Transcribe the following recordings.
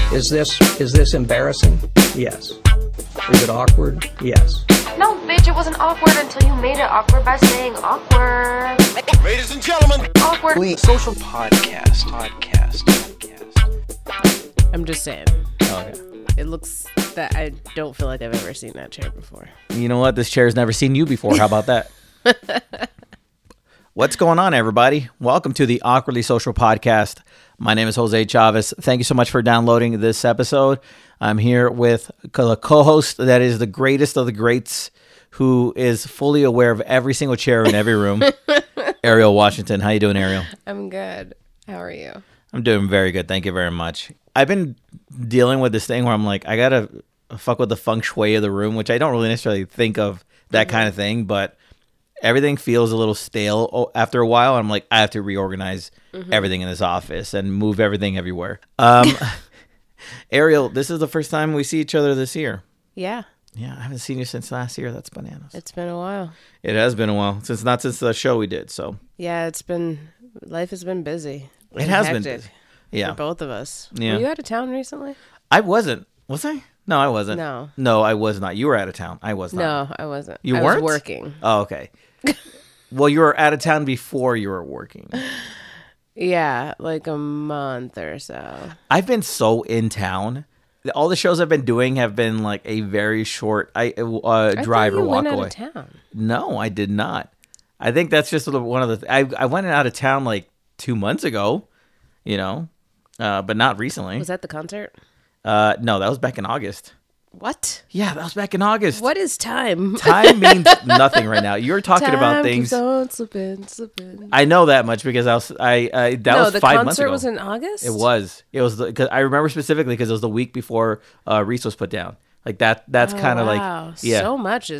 Is this embarrassing? Yes. Is it awkward? Yes. No, bitch, it wasn't awkward until you made it awkward by saying awkward. Ladies and gentlemen, Awkward. Social podcast. I'm just saying. Okay. It looks that I don't feel like I've ever seen that chair before. You know what? This chair's never seen you before. How about that? What's going on, everybody? Welcome to the Awkwardly Social Podcast. My name is Jose Chavez. Thank you so much for downloading this episode. I'm here with a co-host that is the greatest of the greats, who is fully aware of every single chair in every room. Ariel Washington. How you doing, Ariel? I'm good. How are you? I'm doing very good. Thank you very much. I've been dealing with this thing where I'm like, I gotta fuck with the feng shui of the room, which I don't really necessarily think of that kind of thing, but everything feels a little stale after a while. I'm like, I have to reorganize everything in this office and move everything everywhere. Ariel, this is the first time we see each other this year. Yeah. Yeah, I haven't seen you since last year. That's bananas. It's been a while. It has been a while. Since the show we did, so. Yeah, life has been busy. It has been hectic busy. Yeah. for both of us. Yeah. Were you out of town recently? I wasn't. Was I? No, I wasn't. No. No, I was not. You were out of town. I was not. No, I wasn't. You I weren't? was working. Oh, okay. Well, you were out of town before you were working. Yeah, like a month or so. I've been so in town. All the shows I've been doing have been like a very short drive or walk went away. out of town. No, I did not. I think that's just one of the. I went out of town like 2 months ago, but not recently. Was that the concert? No, that was back in August. What? Yeah, that was back in August. What is time? Time means nothing right now. You're talking about Time things. keeps on slipping. I know that much because that was 5 months ago. The concert was in August? It was because I remember specifically because it was the week before Reese was put down. Like that. That's kind of wow. like yeah.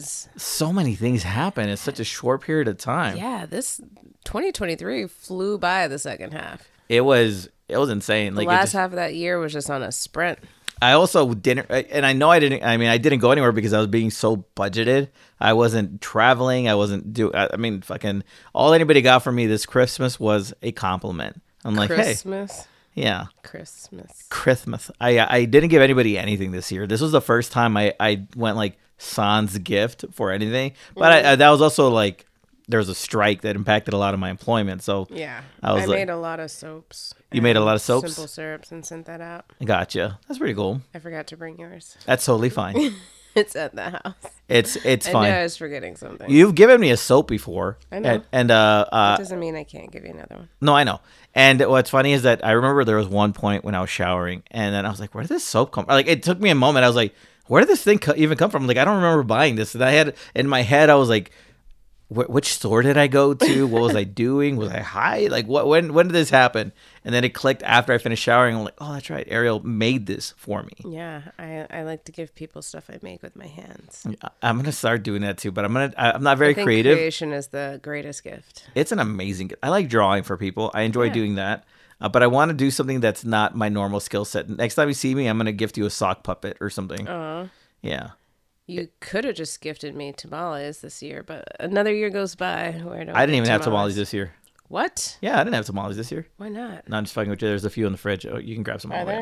So many things happen in such a short period of time. Yeah, this 2023 flew by the second half. It was insane. The last half of that year was just on a sprint. I also didn't, and I know I didn't. I mean, I didn't go anywhere because I was being so budgeted. I wasn't traveling. I wasn't doing. I mean, fucking all anybody got from me this Christmas was a compliment. I'm like, Christmas. Hey, yeah, Christmas. I didn't give anybody anything this year. This was the first time I went like sans gift for anything. But that was also like there was a strike that impacted a lot of my employment. So Yeah, I made a lot of soaps. You made a lot of soaps? Simple syrups and sent that out. Gotcha. That's pretty cool. I forgot to bring yours. That's totally fine. It's at the house. It's I fine. knew I was forgetting something. You've given me a soap before. I know. And that doesn't mean I can't give you another one. no, I know. And what's funny is that I remember there was one point when I was showering, and then I was like, "Where did this soap come from?" Like, it took me a moment. I was like, "Where did this thing even come from?" Like, I don't remember buying this. And I had in my head, I was like, which store did I go to? What was I doing? Was I high? Like, when did this happen? And then it clicked after I finished showering. I'm like, oh, that's right. Ariel made this for me. Yeah, I like to give people stuff I make with my hands. I'm gonna start doing that too, but I'm not very I think creative. Creation is the greatest gift. It's an amazing gift. I like drawing for people. I enjoy doing that. But I want to do something that's not my normal skill set. Next time you see me, I'm gonna gift you a sock puppet or something. Yeah. You could have just gifted me tamales this year, but another year goes by where I didn't even have tamales this year. What? Yeah, I didn't have tamales this year. Why not? No, I'm just fucking with you. There's a few in the fridge. Oh, you can grab some. Are there?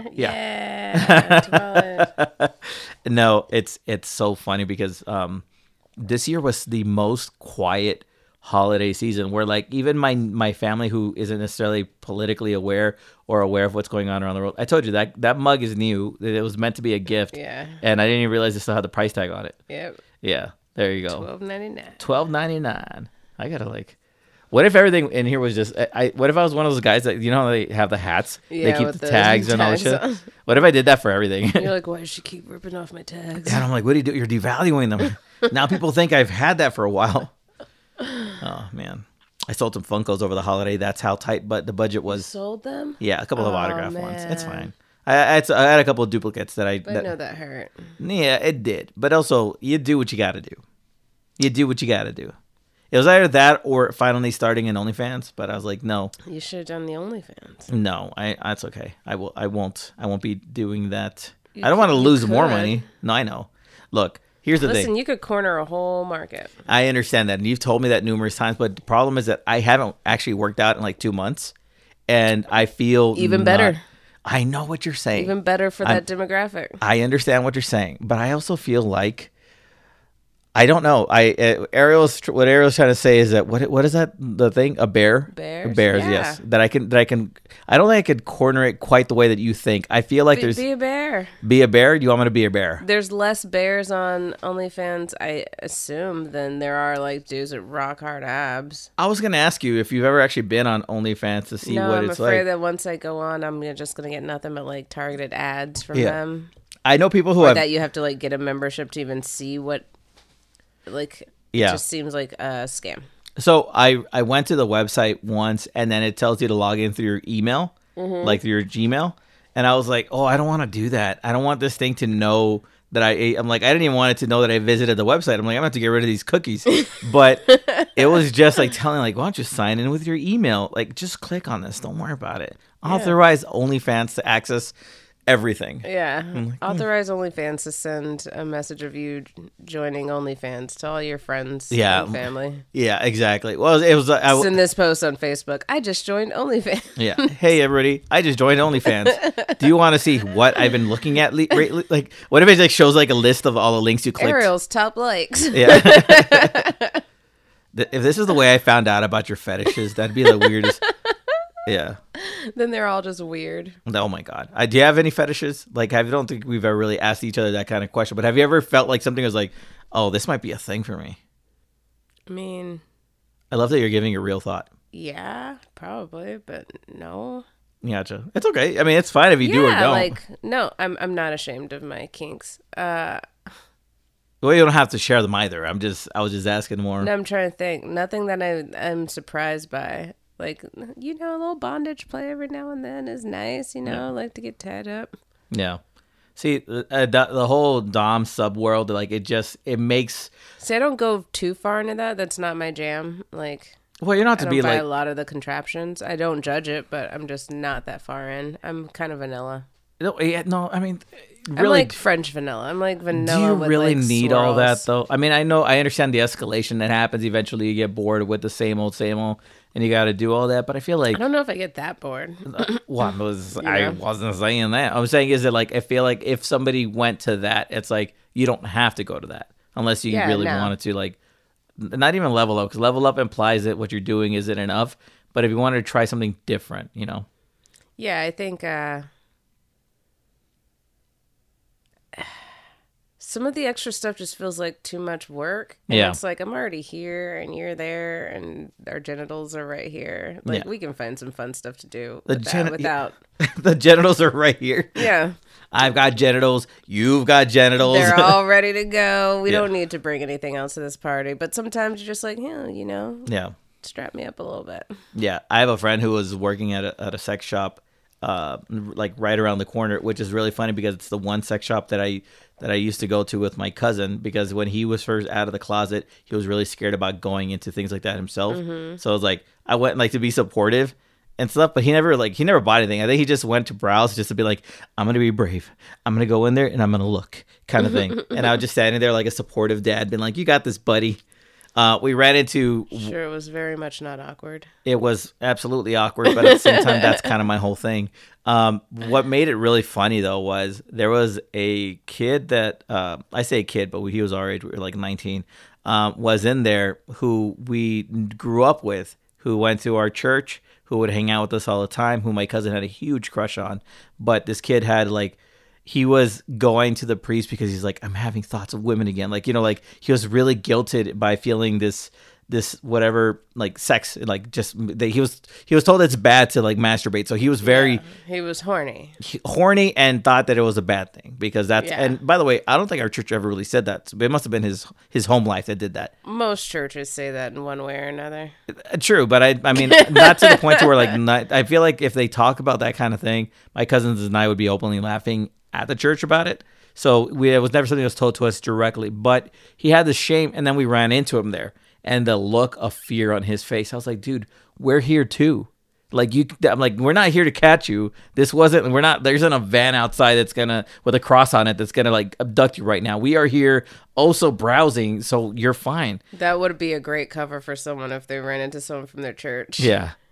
Yeah. Tamales. No, it's so funny because this year was the most quiet holiday season where like even my family who isn't necessarily politically aware or aware of what's going on around the world. I told you that mug is new. It was meant to be a gift. Yeah. And I didn't even realize it still had the price tag on it. Yep. Yeah. There you go. $12.99. $12.99. I gotta like. What if everything in here was just? What if I was one of those guys that how they have the hats? Yeah, they keep with the tags and all this shit. on. What if I did that for everything? You're like, why does she keep ripping off my tags? And I'm like, what do you do? You're devaluing them. Now people think I've had that for a while. Oh man, I sold some Funkos over the holiday. That's how tight, but the budget was. You sold them? Yeah, a couple of autograph man. ones. It's fine. I had a couple of duplicates that I. But I know that hurt. Yeah, it did. But also, you do what you got to do. You do what you got to do. It was either that or finally starting an OnlyFans, but I was like, no. You should have done the OnlyFans. No, that's okay. I won't be doing that. I don't want to lose more money. No, I know. Look, here's the thing. Listen, you could corner a whole market. I understand that, and you've told me that numerous times, but the problem is that I haven't actually worked out in like 2 months, and I feel Even better. I know what you're saying. Even better for that demographic. I understand what you're saying, but I also feel like I don't know. What Ariel's trying to say is that what is that the thing? A bear? Bears? Bears, yes. That I can. I don't think I could corner it quite the way that you think. I feel like Be a bear. Be a bear. Do you want me to be a bear? There's less bears on OnlyFans, I assume, than there are like dudes with rock hard abs. I was gonna ask you if you've ever actually been on OnlyFans to see what it's like. I'm afraid that once I go on, I'm just gonna get nothing but like targeted ads from them. I know people who that you have to like get a membership to even see what. Like, it just seems like a scam. So I went to the website once, and then it tells you to log in through your email, like through your Gmail. And I was like, oh, I don't want to do that. I don't want this thing to know that I'm like, I didn't even want it to know that I visited the website. I'm like, I'm going to have to get rid of these cookies. But it was just like telling, like, why don't you sign in with your email? Like, just click on this. Don't worry about it. Authorize OnlyFans to access everything. Yeah. Authorize OnlyFans to send a message of you joining OnlyFans to all your friends and family. Yeah, exactly. Well, it was... send this post on Facebook. I just joined OnlyFans. Yeah. Hey, everybody. I just joined OnlyFans. Do you want to see what I've been looking at? Like, what if it like shows like a list of all the links you clicked? Ariel's top likes. Yeah. If this is the way I found out about your fetishes, that'd be the weirdest... Yeah. Then they're all just weird. Oh my God. Do you have any fetishes? Like, I don't think we've ever really asked each other that kind of question, but have you ever felt like something was like, oh, this might be a thing for me? I mean, I love that you're giving it real thought. Yeah, probably, but no. Gotcha. It's okay. I mean, it's fine if you do or don't. Like, no, I'm not ashamed of my kinks. Well, you don't have to share them either. I was just asking more. No, I'm trying to think. Nothing that I'm surprised by. Like, a little bondage play every now and then is nice, like to get tied up. Yeah. See, the whole Dom sub world, like, it makes... See, I don't go too far into that. That's not my jam. Like, well, you're not to be like... I don't buy a lot of the contraptions. I don't judge it, but I'm just not that far in. I'm kind of vanilla. No, I mean... Really, I'm like French vanilla. I'm like vanilla. Do you with really like need swirls. all that, though? I mean, I understand the escalation that happens. Eventually, you get bored with the same old, and you got to do all that. But I feel like... I don't know if I get that bored. I wasn't saying that. I was saying is that, like, I feel like if somebody went to that, it's like, you don't have to go to that. Unless you really wanted to, like... Not even level up, because level up implies that what you're doing isn't enough. But if you wanted to try something different, Yeah, I think... some of the extra stuff just feels like too much work. And it's like, I'm already here and you're there and our genitals are right here. Like, we can find some fun stuff to do without... The genitals are right here. Yeah. I've got genitals. You've got genitals. They're all ready to go. We don't need to bring anything else to this party. But sometimes you're just like, Yeah. Strap me up a little bit. Yeah. I have a friend who was working at a sex shop like right around the corner, which is really funny because it's the one sex shop that I used to go to with my cousin, because when he was first out of the closet, he was really scared about going into things like that himself. So I was like, I went like to be supportive and stuff, but he never bought anything. I think he just went to browse just to be like, I'm going to be brave. I'm going to go in there and I'm going to look kind of thing. And I was just standing there like a supportive dad being like, you got this, buddy. We ran into... Sure, it was very much not awkward. It was absolutely awkward, but at the same time, that's kind of my whole thing. What made it really funny, though, was there was a kid that... I say kid, but he was our age. We were like 19. Was in there who we grew up with, who went to our church, who would hang out with us all the time, who my cousin had a huge crush on. But this kid had like... He was going to the priest because he's like, I'm having thoughts of women again. Like, like he was really guilted by feeling this whatever, like sex, like just he was told it's bad to like masturbate. So he was he was horny and thought that it was a bad thing because that's, and by the way, I don't think our church ever really said that. So it must've been his home life that did that. Most churches say that in one way or another. True. But I mean, not to the point to where like, I feel like if they talk about that kind of thing, my cousins and I would be openly laughing at the church about it. So it was never something that was told to us directly, but he had the shame, and then we ran into him there, and the look of fear on his face. I was like, dude, we're here too. Like I'm like, we're not here to catch you. There isn't a van outside that's with a cross on it that's gonna like abduct you right now. We are here also browsing, so you're fine. That would be a great cover for someone if they ran into someone from their church. Yeah.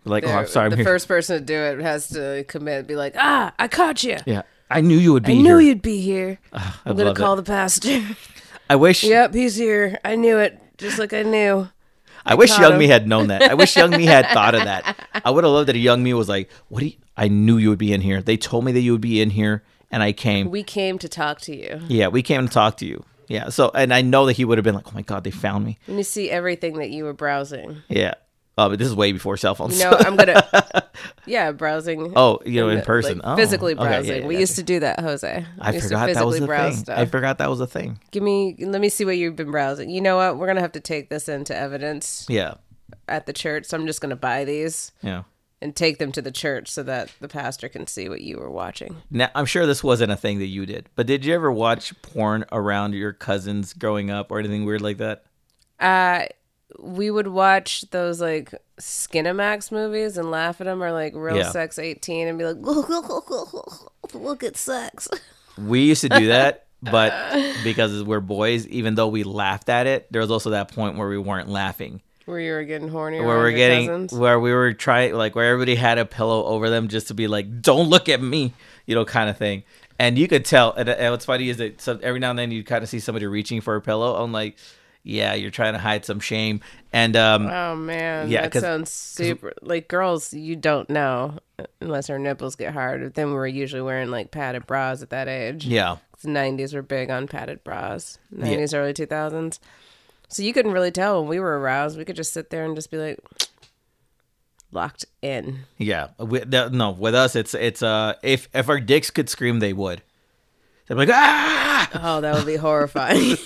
Like, I'm sorry. The first person to do it has to commit, be like, I caught you. Yeah. I knew you would be here. I knew you'd be here. I'm going to call the pastor. I wish. Yep, he's here. I knew it. Just like I knew. I wish young me had known that. I wish young me had thought of that. I would have loved that a young me was like, I knew you would be in here. They told me that you would be in here, and I came. We came to talk to you. Yeah, we came to talk to you. Yeah, so, and I know that he would have been like, oh my God, they found me. Let me see everything that you were browsing. Yeah. Oh, but this is way before cell phones. I'm going to, browsing. Oh, in person. Like, physically browsing. Okay, we used to do that, Jose. I forgot that was the thing. I forgot that was a thing. Let me see what you've been browsing. You know what? We're going to have to take this into evidence. Yeah. At the church. So I'm just going to buy these. Yeah. And take them to the church so that the pastor can see what you were watching. Now, I'm sure this wasn't a thing that you did, but did you ever watch porn around your cousins growing up or anything weird like that? We would watch those like Skinamax movies and laugh at them, or like Real Sex 18 and be like, look at sex. We used to do that, but because we're boys, even though we laughed at it, there was also that point where we weren't laughing. Where you were getting horny, where we were trying, like, where everybody had a pillow over them just to be like, don't look at me, kind of thing. And you could tell, and what's funny is that every now and then you kind of see somebody reaching for a pillow. I'm like, yeah, you're trying to hide some shame. And oh man, that sounds super. Like, girls, you don't know unless her nipples get hard. Then we were usually wearing like padded bras at that age. Yeah, the 90s were big on padded bras. 90s, early 2000s. So you couldn't really tell when we were aroused. We could just sit there and just be like locked in. Yeah, with us, it's if our dicks could scream, they would. They'd be like, ah! Oh, that would be horrifying.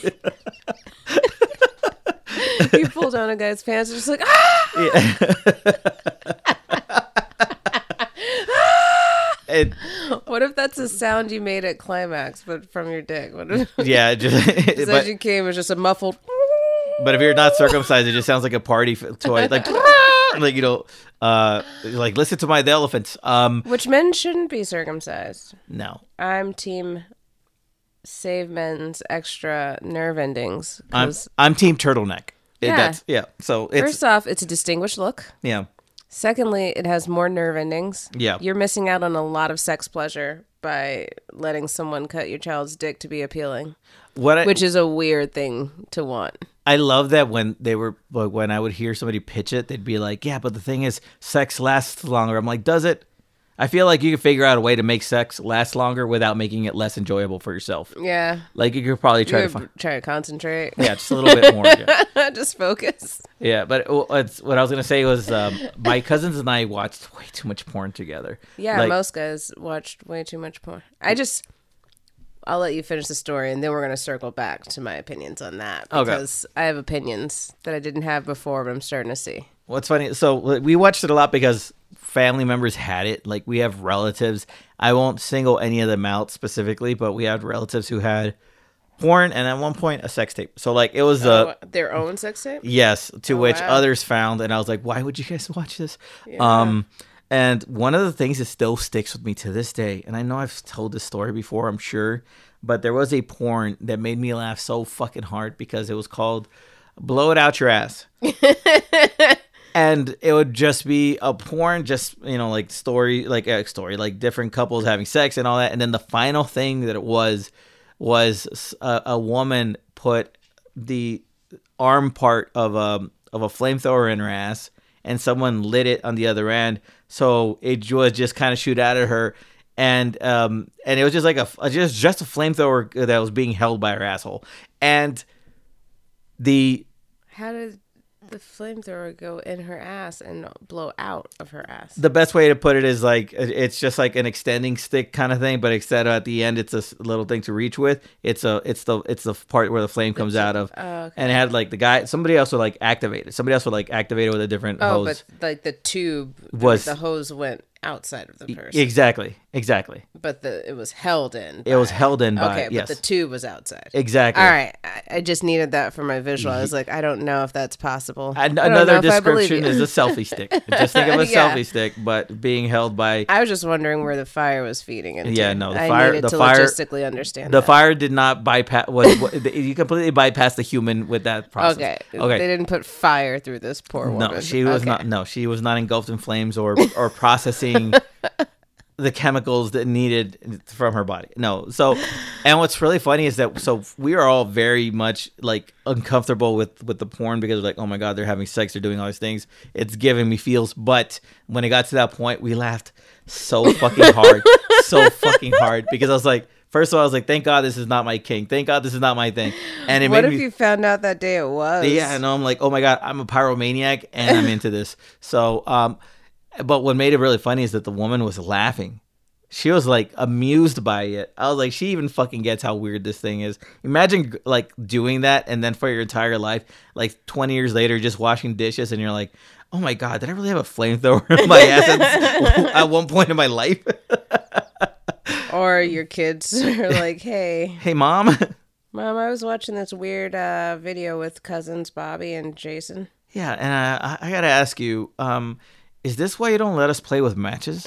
You pull down a guy's pants, and just like, ah! Yeah. What if that's a sound you made at climax, but from your dick? What if, as you came, it was just a muffled. But if you're not circumcised, it just sounds like a party toy, like like listen to the elephants. Which men shouldn't be circumcised. No, I'm team save men's extra nerve endings. I'm team turtleneck. So first off, it's a distinguished look. Yeah. Secondly, it has more nerve endings. Yeah. You're missing out on a lot of sex pleasure by letting someone cut your child's dick to be appealing. Which is a weird thing to want. I love that when I would hear somebody pitch it, they'd be like, yeah, but the thing is, sex lasts longer. I'm like, does it? I feel like you can figure out a way to make sex last longer without making it less enjoyable for yourself. Yeah. Like, you could probably try to concentrate. Yeah, just a little bit more. Yeah. Just focus. Yeah, but what I was going to say was my cousins and I watched way too much porn together. Yeah, most guys watched way too much porn. I'll let you finish the story, and then we're going to circle back to my opinions on that. Because I have opinions that I didn't have before, but I'm starting to see. What's funny, so we watched it a lot because family members had it. Like, we have relatives. I won't single any of them out specifically, but we had relatives who had porn and at one point a sex tape. So, like, it was their own sex tape? Yes, which others found. And I was like, why would you guys watch this? Yeah. And one of the things that still sticks with me to this day, and I know I've told this story before, I'm sure, but there was a porn that made me laugh so fucking hard because it was called Blow It Out Your Ass. And it would just be a porn, just, like like different couples having sex and all that. And then the final thing that it was a woman put the arm part of a flamethrower in her ass, and someone lit it on the other end, so it was just kind of shoot out at her, and it was just like just a flamethrower that was being held by her asshole, and how did the flamethrower go in her ass and blow out of her ass? The best way to put it is like it's just like an extending stick kind of thing, but instead of at the end it's a little thing to reach with. It's the part where the flame comes out of, and it had like somebody else would like activate it. Somebody else would like activate it with a different hose. But like the tube was the hose went outside of the person. Exactly. But it was held in. It was held in by, okay, yes. but the tube was outside. Exactly. All right. I just needed that for my visual. I was like, I don't know if that's possible. Another description is a selfie stick. Just think of a Yeah. selfie stick, but being held by... I was just wondering where the fire was feeding into. Yeah, no, the I fire- needed the to fire- logistically understand The that. fire did not bypass... you completely bypassed the human with that process. Okay. They didn't put fire through this poor woman. No, she was Okay. not. No, she was not engulfed in flames or processing the chemicals that needed from her body. No. So, and what's really funny is that we are all very much like uncomfortable with the porn because we're like, oh my god, they're having sex, they're doing all these things. It's giving me feels. But when it got to that point, we laughed so fucking hard, because I was like. First of all, I was like, thank God this is not my kink. Thank God this is not my thing. And it What made if me... you found out that day it was? Yeah, and I'm like, oh my God, I'm a pyromaniac and I'm into this. So, but what made it really funny is that the woman was laughing. She was like amused by it. I was like, she even fucking gets how weird this thing is. Imagine like doing that and then for your entire life, like 20 years later, just washing dishes and you're like, oh my God, did I really have a flamethrower in my ass at one point in my life? Or your kids are like, hey, Mom. Mom, I was watching this weird video with cousins Bobby and Jason. Yeah, and I gotta ask you, is this why you don't let us play with matches?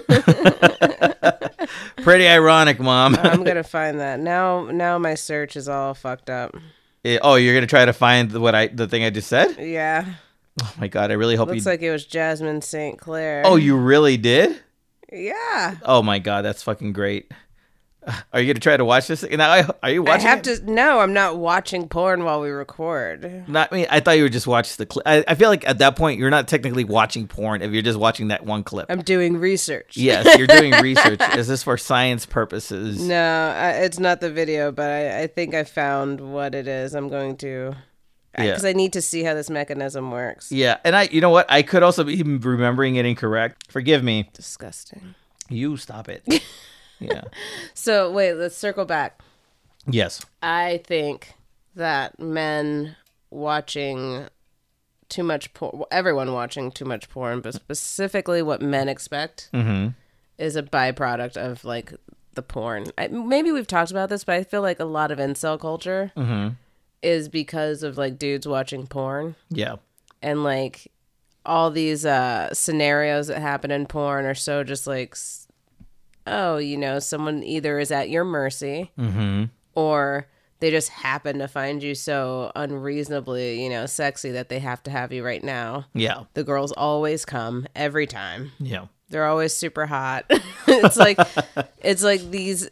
Pretty ironic, Mom. I'm gonna find that now. My search is all fucked up. Oh, you're gonna try to find the thing I just said? Yeah, Oh my God, I really hope looks like it was Jasmine St. Clair. Oh, you really did? Yeah. Oh my God, that's fucking great. Are you gonna try to watch this? Now, are you watching? I have to. No, I'm not watching porn while we record. Not me. I thought you would just watch the clip. I feel like at that point you're not technically watching porn if you're just watching that one clip. I'm doing research. Yes, you're doing research. Is this for science purposes? No, it's not the video, but I think I found what it is. I'm going to, because I need to see how this mechanism works. Yeah, and you know what? I could also be remembering it incorrect. Forgive me. Disgusting. You stop it. Yeah. So wait, let's circle back. Yes. I think that men watching too much porn, everyone watching too much porn, but specifically what men expect is a byproduct of like the porn. Maybe we've talked about this, but I feel like a lot of incel culture is because of like dudes watching porn. Yeah. And like all these scenarios that happen in porn are so just like, oh, you know, someone either is at your mercy or they just happen to find you so unreasonably, you know, sexy that they have to have you right now. Yeah. The girls always come every time. Yeah. They're always super hot. it's like these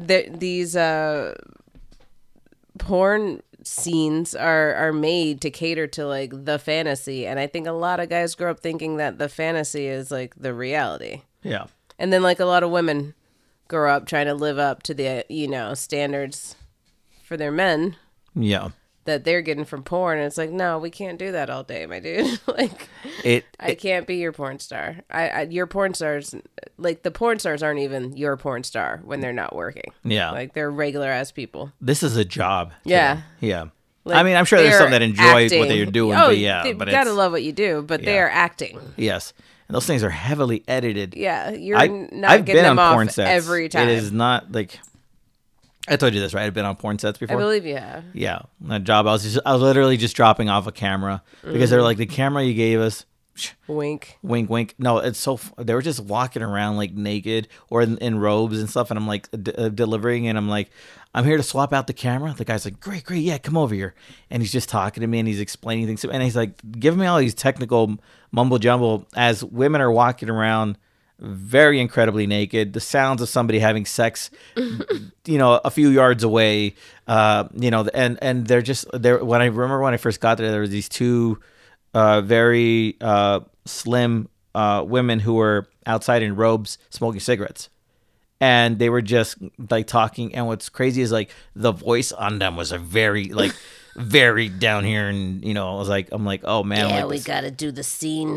porn scenes are made to cater to like the fantasy, and I think a lot of guys grow up thinking that the fantasy is like the reality. Yeah. And then like a lot of women grow up trying to live up to the, you know, standards for their men Yeah. that they're getting from porn. And it's like, no, we can't do that all day, my dude. Like, I can't be your porn star. Your porn stars, like the porn stars aren't even your porn star when they're not working. Yeah. Like they're regular ass people. This is a job. Yeah. Yeah. Like, I mean, I'm sure there's some that enjoy acting. what they're doing, Oh, but yeah. you But gotta it's, love what you do, but they are acting. yes. And those things are heavily edited. Yeah, you're I've not getting been them on off porn sets. every time. It is not like... I told you this, right? I've been on porn sets before. I believe you have. Yeah, that job. I was literally just dropping off a camera because they're like, the camera you gave us, Wink. wink, wink. No, it's so they were just walking around like naked or in robes and stuff, and I'm like delivering, and I'm like, I'm here to swap out the camera. The guy's like, great, yeah, come over here, and he's just talking to me and he's explaining things to me, and he's like giving me all these technical mumble jumble as women are walking around very incredibly naked, the sounds of somebody having sex, you know, a few yards away, you know, and they're just there. When I first got there were these two very slim women who were outside in robes smoking cigarettes, and they were just like talking. And what's crazy is like the voice on them was a very like very down here, and you know, I'm like, oh man, Yeah, like we this. gotta do the scene.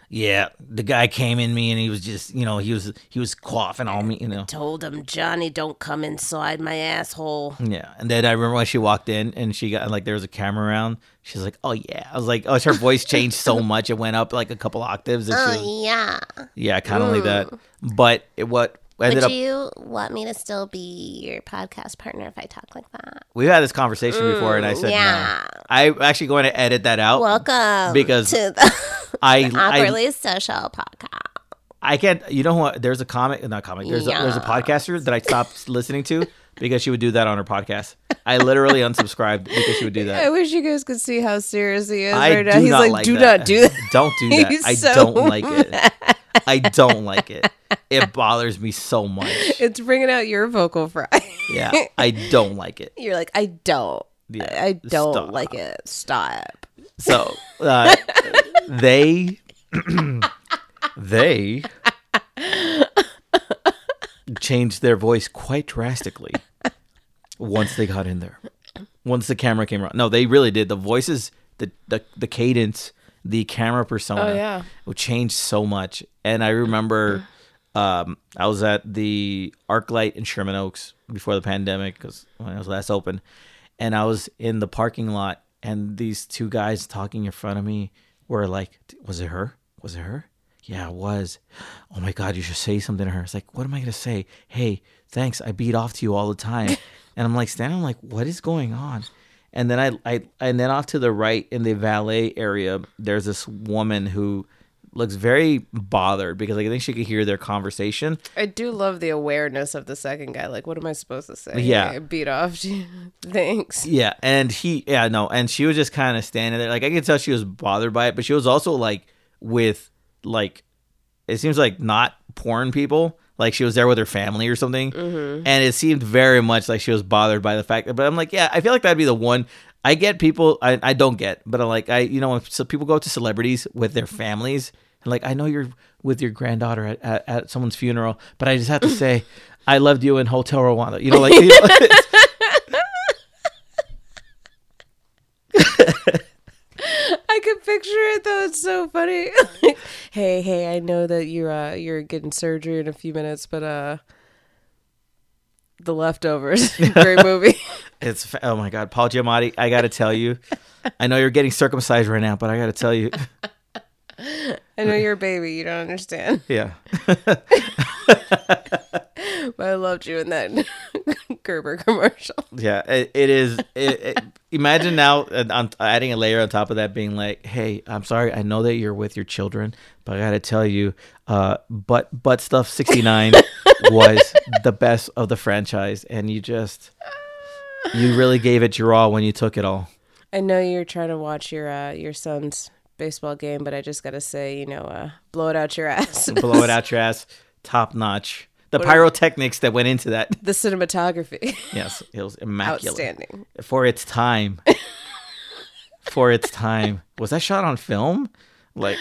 yeah, the guy came in me and he was just, he was coughing on me, Told him, Johnny, don't come inside my asshole. Yeah, and then I remember when she walked in and she got there was a camera around. She's like, "Oh yeah," I was like, "Oh," her voice changed so much it went up like a couple octaves. And yeah, kind of like that. But what ended up, you want me to still be your podcast partner if I talk like that? We've had this conversation before, and I said no. I'm actually going to edit that out. Welcome because to the Awkwardly Social podcast. I can't. You know what? There's a comic, not comic. There's a podcaster that I stopped listening to because she would do that on her podcast. I literally unsubscribed because she would do that. I wish you guys could see how serious he is right now. He's like, do not do that. Don't do that. I don't like it. I don't like it. It bothers me so much. It's bringing out your vocal fry. Yeah, I don't like it. You're like, I don't. Yeah, I don't like it. Stop. So they changed their voice quite drastically once they got in there. Once the camera came around. No, they really did. The voices, the cadence, the camera persona will change so much. And I remember I was at the ArcLight in Sherman Oaks before the pandemic, because when I was last open, and I was in the parking lot, and these two guys talking in front of me were like, was it her? Was it her? Yeah, it was. Oh my God, you should say something to her. It's like, what am I going to say? Hey, thanks. I beat off to you all the time. And I'm like standing, I'm like, what is going on? And then and then off to the right in the valet area, there's this woman who looks very bothered because I think she could hear their conversation. I do love the awareness of the second guy. Like, what am I supposed to say? Yeah. Hey, beat off to you. Thanks. Yeah. And and she was just kind of standing there. Like, I could tell she was bothered by it, but she was also like with like, it seems like not porn people. Like she was there with her family or something. Mm-hmm. And it seemed very much like she was bothered by the fact that, but I'm like, yeah, I feel like that'd be the one. I get people, I don't get, but I'm like, when so people go to celebrities with their families, and like, I know you're with your granddaughter at someone's funeral, but I just have to say, I loved you in Hotel Rwanda. I could picture it though. It's so funny. hey, I know that you're getting surgery in a few minutes, but The Leftovers, great movie. It's oh my God, Paul Giamatti. I got to tell you, I know you're getting circumcised right now, but I got to tell you, I know you're a baby. You don't understand. Yeah. But I loved you in that Gerber commercial. Yeah, it is. Imagine now I'm adding a layer on top of that, being like, "Hey, I'm sorry. I know that you're with your children, but I got to tell you, Butt Stuff 69 was the best of the franchise, and you really gave it your all when you took it all." I know you're trying to watch your son's baseball game, but I just got to say, blow it out your ass. Blow it out your ass, top notch. The pyrotechnics that went into that. The cinematography. Yes, it was immaculate. Outstanding. For its time. For its time. Was that shot on film? Like.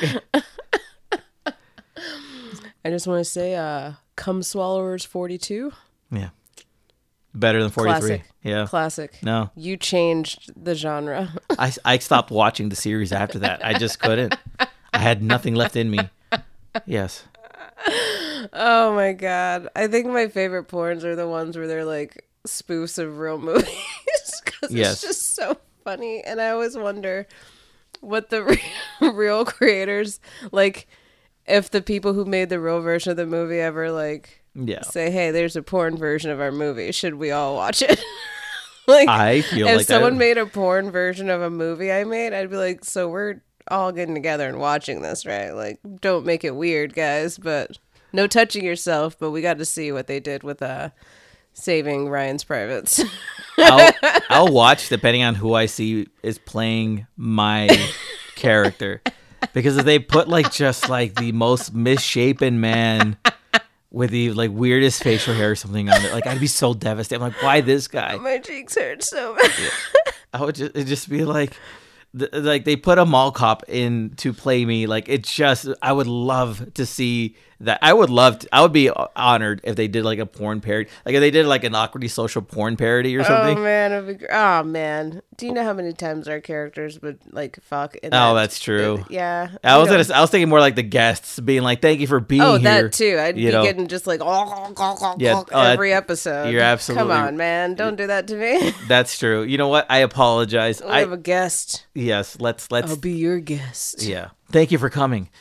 I just want to say, Cum Swallowers 42. Yeah. Better than 43. Classic. Yeah. Classic. No. You changed the genre. I stopped watching the series after that. I just couldn't. I had nothing left in me. Yes. Oh my God. I think my favorite porns are the ones where they're like spoofs of real movies. Because it's just so funny. And I always wonder what the real creators, like, if the people who made the real version of the movie ever say, hey, there's a porn version of our movie. Should we all watch it? I feel if like someone made a porn version of a movie I made, I'd be like, so we're all getting together and watching this, right? Like, don't make it weird, guys, but no touching yourself. But we got to see what they did with Saving Ryan's Privates. I'll watch depending on who I see is playing my character, because if they put just the most misshapen man with the weirdest facial hair or something on it, I'd be so devastated. I'm like, why this guy? My cheeks hurt so bad. I would just be like they put a mall cop in to play me. I would love to see that I would love to. I would be honored if they did like a porn parody, like if they did like an awkwardly social porn parody or something. Oh man, oh man. Do you know how many times our characters would like fuck? That's true. Yeah. I was thinking more like the guests being like, "Thank you for being here." Oh, that too. I'd be getting just like every episode. You're absolutely. Come on, man! Don't do that to me. That's true. You know what? I apologize. I have a guest. Yes. Let's. I'll be your guest. Yeah. Thank you for coming.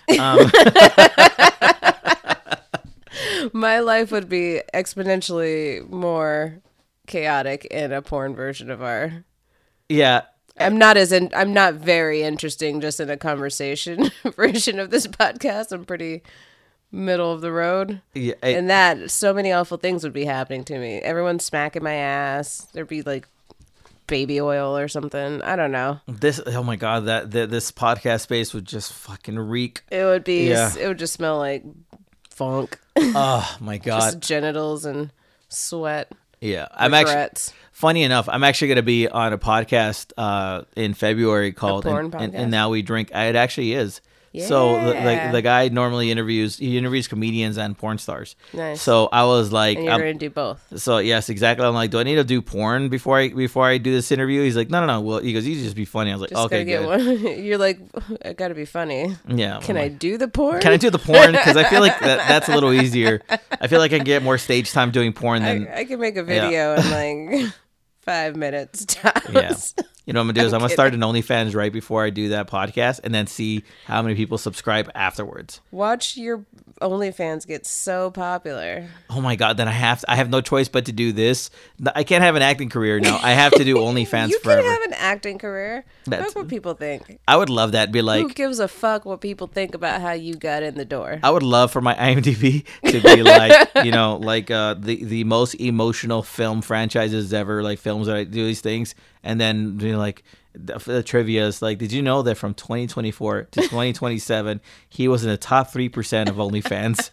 My life would be exponentially more chaotic in a porn version of our. Yeah. I'm not very interesting just in a conversation version of this podcast. I'm pretty middle of the road. Yeah. And that so many awful things would be happening to me. Everyone's smacking my ass. There'd be like baby oil or something. I don't know. Oh my God, this podcast space would just fucking reek. It would be. Yeah. It would just smell like funk. Oh my God. Just genitals and sweat. Yeah. Regrets. Funny enough, I'm actually going to be on a podcast in February called podcast? And Now We Drink. It actually is. Yeah. So the guy normally interviews comedians and porn stars. Nice. So I was like, and you're going to do both. So yes, exactly. I'm like, do I need to do porn before I do this interview? He's like, no. Well, he goes, you just be funny. I was like, just okay, good. You're like, I got to be funny. Yeah. Can I do the porn? Can I do the porn? Because I feel like that's a little easier. I feel like I can get more stage time doing porn than I can make a video in like 5 minutes tops. Yeah. You know what I'm gonna do is I'm gonna start an OnlyFans right before I do that podcast, and then see how many people subscribe afterwards. Watch your OnlyFans get so popular. Oh my God! Then I have no choice but to do this. I can't have an acting career now. I have to do OnlyFans forever. You can have an acting career. That's what people think. I would love that. Be like, who gives a fuck what people think about how you got in the door? I would love for my IMDb to be like, the most emotional film franchises ever, like films that I do these things. And then like the trivia is like, did you know that from 2024 to 2027, he was in the top 3% of OnlyFans?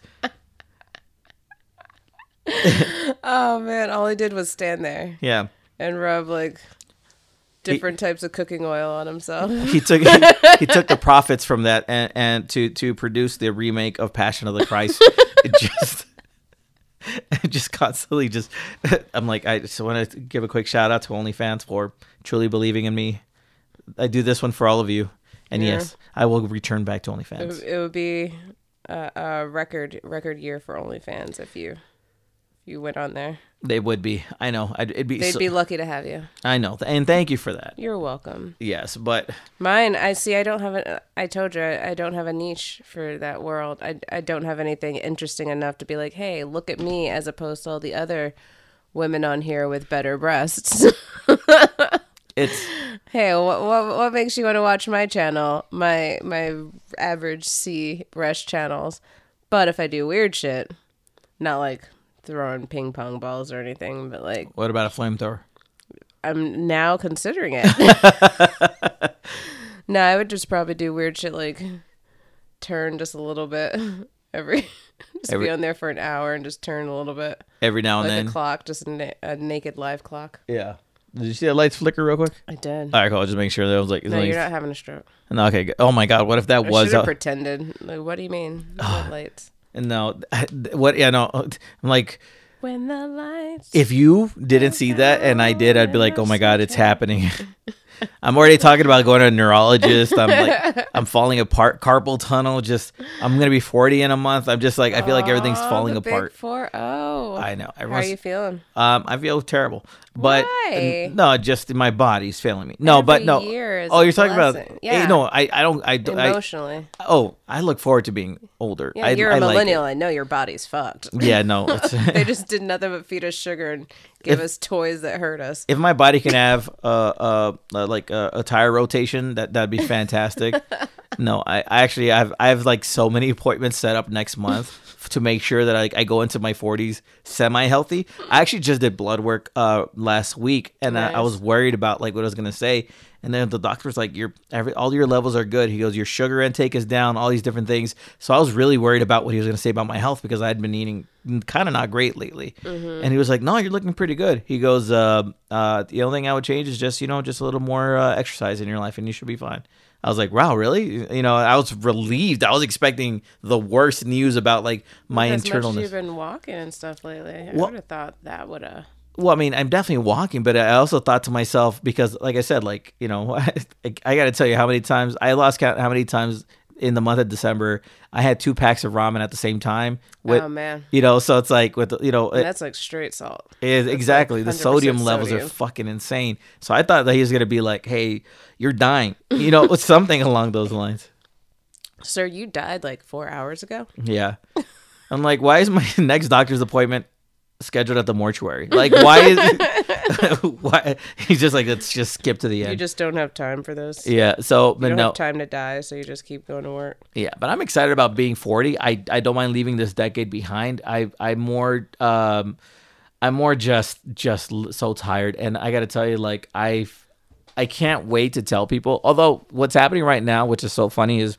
Oh man, all he did was stand there. Yeah. And rub like different types of cooking oil on himself. He took the profits from that and to produce the remake of Passion of the Christ. Just constantly I'm like, I just want to give a quick shout out to OnlyFans for truly believing in me. I do this one for all of you. And yes, I will return back to OnlyFans. It would be a record year for OnlyFans if you went on there. They would be. I know. They'd be lucky to have you. I know. And thank you for that. You're welcome. Yes, but mine, I don't have I told you, I don't have a niche for that world. I don't have anything interesting enough to be like, hey, look at me, as opposed to all the other women on here with better breasts. Hey, what makes you want to watch my channel? My average C breast channels. But if I do weird shit, not like throwing ping pong balls or anything, but like, what about a flamethrower? I'm now considering it. No, I would just probably do weird shit like turn just a little bit every be on there for an hour and just turn a little bit every now and then. Like a clock, just a naked live clock. Yeah. Did you see the lights flicker real quick? I did. All right, cool. I'll just make sure that I was like... No, you're not having a stroke. No, okay. Oh my God, what if that was... I should have pretended. Like, what do you mean? What lights? No, what? Yeah, no. I'm like... When the lights... If you didn't see that and I did, I'd be like, oh my God, it's happening. I'm already talking about going to a neurologist. I'm like, I'm falling apart. Carpal tunnel. I'm going to be 40 in a month. I'm just like, I feel like everything's falling apart. Big 4-0. I know. How are you feeling? I feel terrible. But why? No, just my body's failing me. No, but no. Oh, you're talking about? Yeah. No, I don't. Emotionally. I look forward to being older. Yeah, you're a millennial. I know your body's fucked. Yeah, no. They just did nothing but feed us sugar and give us toys that hurt us. If my body can have a tire rotation, that'd be fantastic. No, I actually I have like so many appointments set up next month to make sure that I go into my 40s semi-healthy. I actually just did blood work last week, and nice. I was worried about like what I was gonna say. And then the doctor was like, all your levels are good. He goes, your sugar intake is down, all these different things. So I was really worried about what he was going to say about my health because I had been eating kind of not great lately. Mm-hmm. And he was like, no, you're looking pretty good. He goes, the only thing I would change is just a little more exercise in your life and you should be fine. I was like, wow, really? You know, I was relieved. I was expecting the worst news about like my internalness. You've been walking and stuff lately. I would have thought that would have. Well, I mean, I'm definitely walking, but I also thought to myself, because like I said, like, you know, I got to tell you how many times I lost count, how many times in the month of December I had 2 packs of ramen at the same time. Oh man. You know, so it's like with, you know, that's like straight salt. Exactly. Like the sodium levels are fucking insane. So I thought that he was going to be like, hey, you're dying, you know, something along those lines. Sir, you died like 4 hours ago. Yeah. I'm like, why is my next doctor's appointment scheduled at the mortuary? Like, why is why he's just like, let's just skip to the end. You just don't have time for this. Yeah. So you don't have time to die, so you just keep going to work. Yeah, but I'm excited about being 40. I don't mind leaving this decade behind. I'm more just so tired, and I got to tell you, like, I can't wait to tell people. Although what's happening right now, which is so funny, is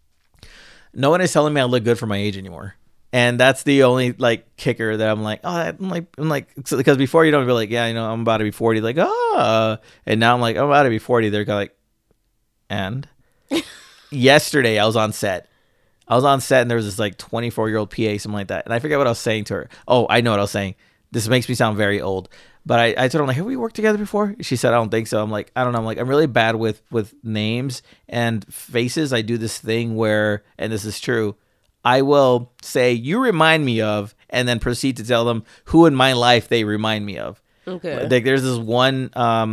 no one is telling me I look good for my age anymore. And that's the only like kicker that I'm like, oh, I'm like, so, because before you don't be like, yeah, you know, I'm about to be 40, like, oh, and now I'm like, I'm about to be 40. They're kind of like, and yesterday I was on set, and there was this like 24-year-old PA, something like that, and I forget what I was saying to her. Oh, I know what I was saying. This makes me sound very old, but I told her, I'm like, have we worked together before? She said, I don't think so. I'm like, I don't know. I'm like, I'm really bad with names and faces. I do this thing where, and this is true, I will say, you remind me of, and then proceed to tell them who in my life they remind me of. Okay. Like, there's this one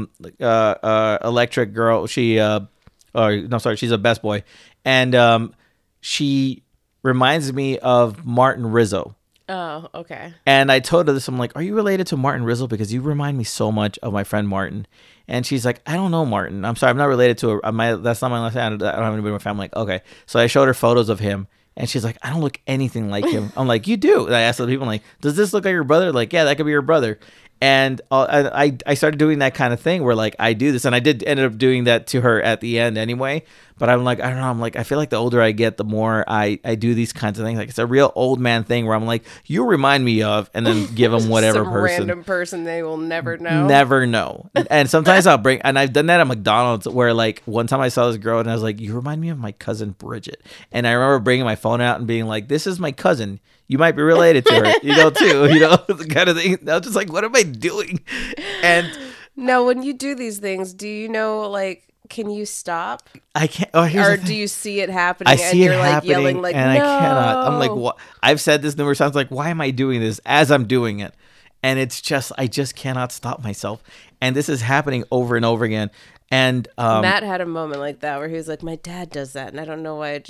electric girl. She's a Best Boy. And she reminds me of Martin Rizzo. Oh, okay. And I told her this. I'm like, are you related to Martin Rizzo? Because you remind me so much of my friend Martin. And she's like, I don't know Martin. I'm sorry, I'm not related to her. That's not my last name. I don't have anybody in my family. I'm like, okay. So I showed her photos of him. And she's like, I don't look anything like him. I'm like, you do. And I asked other people, I'm like, does this look like your brother? Like, yeah, that could be your brother. And I started doing that kind of thing where, like, I do this. And I did end up doing that to her at the end anyway. But I'm like, I don't know. I'm like, I feel like the older I get, the more I do these kinds of things. Like, it's a real old man thing where I'm like, you remind me of, and then give them whatever Some person. random person they will never know. Never know. And sometimes I'll bring, and I've done that at McDonald's where, like, one time I saw this girl and I was like, you remind me of my cousin Bridget. And I remember bringing my phone out and being like, this is my cousin. You might be related to her, you know, too, you know, the kind of thing. I was just like, what am I doing? And now, when you do these things, do you know, like, can you stop? I can't. Oh, or do you see it happening? I see it happening, like yelling, like, and no. I cannot. I'm like, what? I've said this numerous times. Like, why am I doing this as I'm doing it? And it's just, I just cannot stop myself. And this is happening over and over again. And Matt had a moment like that where he was like, my dad does that, and I don't know why.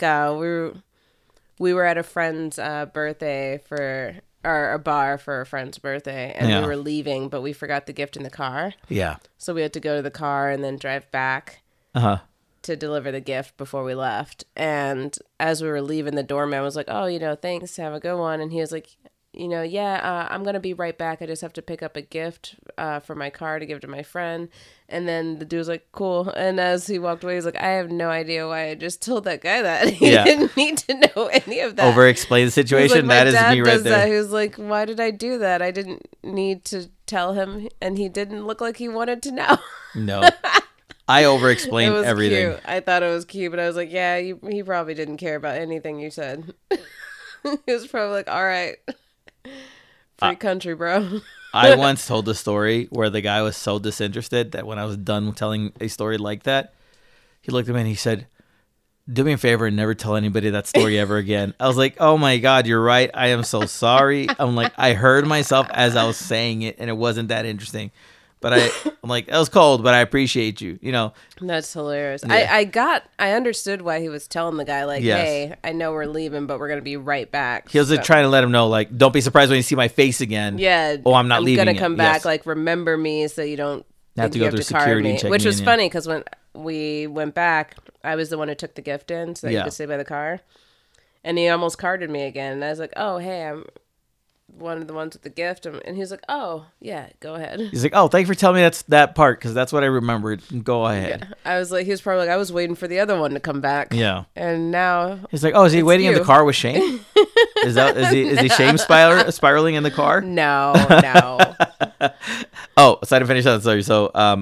We were at a friend's birthday or a bar for a friend's birthday, and we were leaving, but we forgot the gift in the car. Yeah. So we had to go to the car and then drive back to deliver the gift before we left. And as we were leaving, the doorman was like, oh, you know, thanks, have a good one. And he was like, you know, I'm going to be right back. I just have to pick up a gift for my car to give to my friend. And then the dude was like, cool. And as he walked away, he's like, I have no idea why I just told that guy that. He didn't need to know any of that. Over-explain the situation. Like, that is me right there. He was like, why did I do that? I didn't need to tell him. And he didn't look like he wanted to know. No. I over-explained everything. Cute. I thought it was cute, but I was like, yeah, he probably didn't care about anything you said. He was probably like, all right. Free country, bro. I once told a story where the guy was so disinterested that when I was done telling a story like that, he looked at me and he said, do me a favor and never tell anybody that story ever again. I was like, oh my God, you're right. I am so sorry. I'm like, I heard myself as I was saying it and it wasn't that interesting. But I'm like, that was cold, but I appreciate you, you know. That's hilarious. Yeah. I understood why he was telling the guy, like, yes. Hey, I know we're leaving, but we're going to be right back. He was like, trying to let him know, like, don't be surprised when you see my face again. Yeah. Oh, I'm not leaving. I'm going to come back, yes. like, remember me so you don't have to go through security and check which me was funny because when we went back, I was the one who took the gift in so that you could stay by the car. And he almost carded me again. And I was like, oh, hey, I'm one of the ones with the gift, and he's like, oh yeah, go ahead. He's like, oh, thank you for telling me that part because that's what I remembered. Go ahead. Yeah. I was like, he was probably like, I was waiting for the other one to come back. Yeah. And now he's like, oh, is he waiting in the car with Shane? Is he Shane spiraling in the car? No. Oh, so I didn't finish that story. So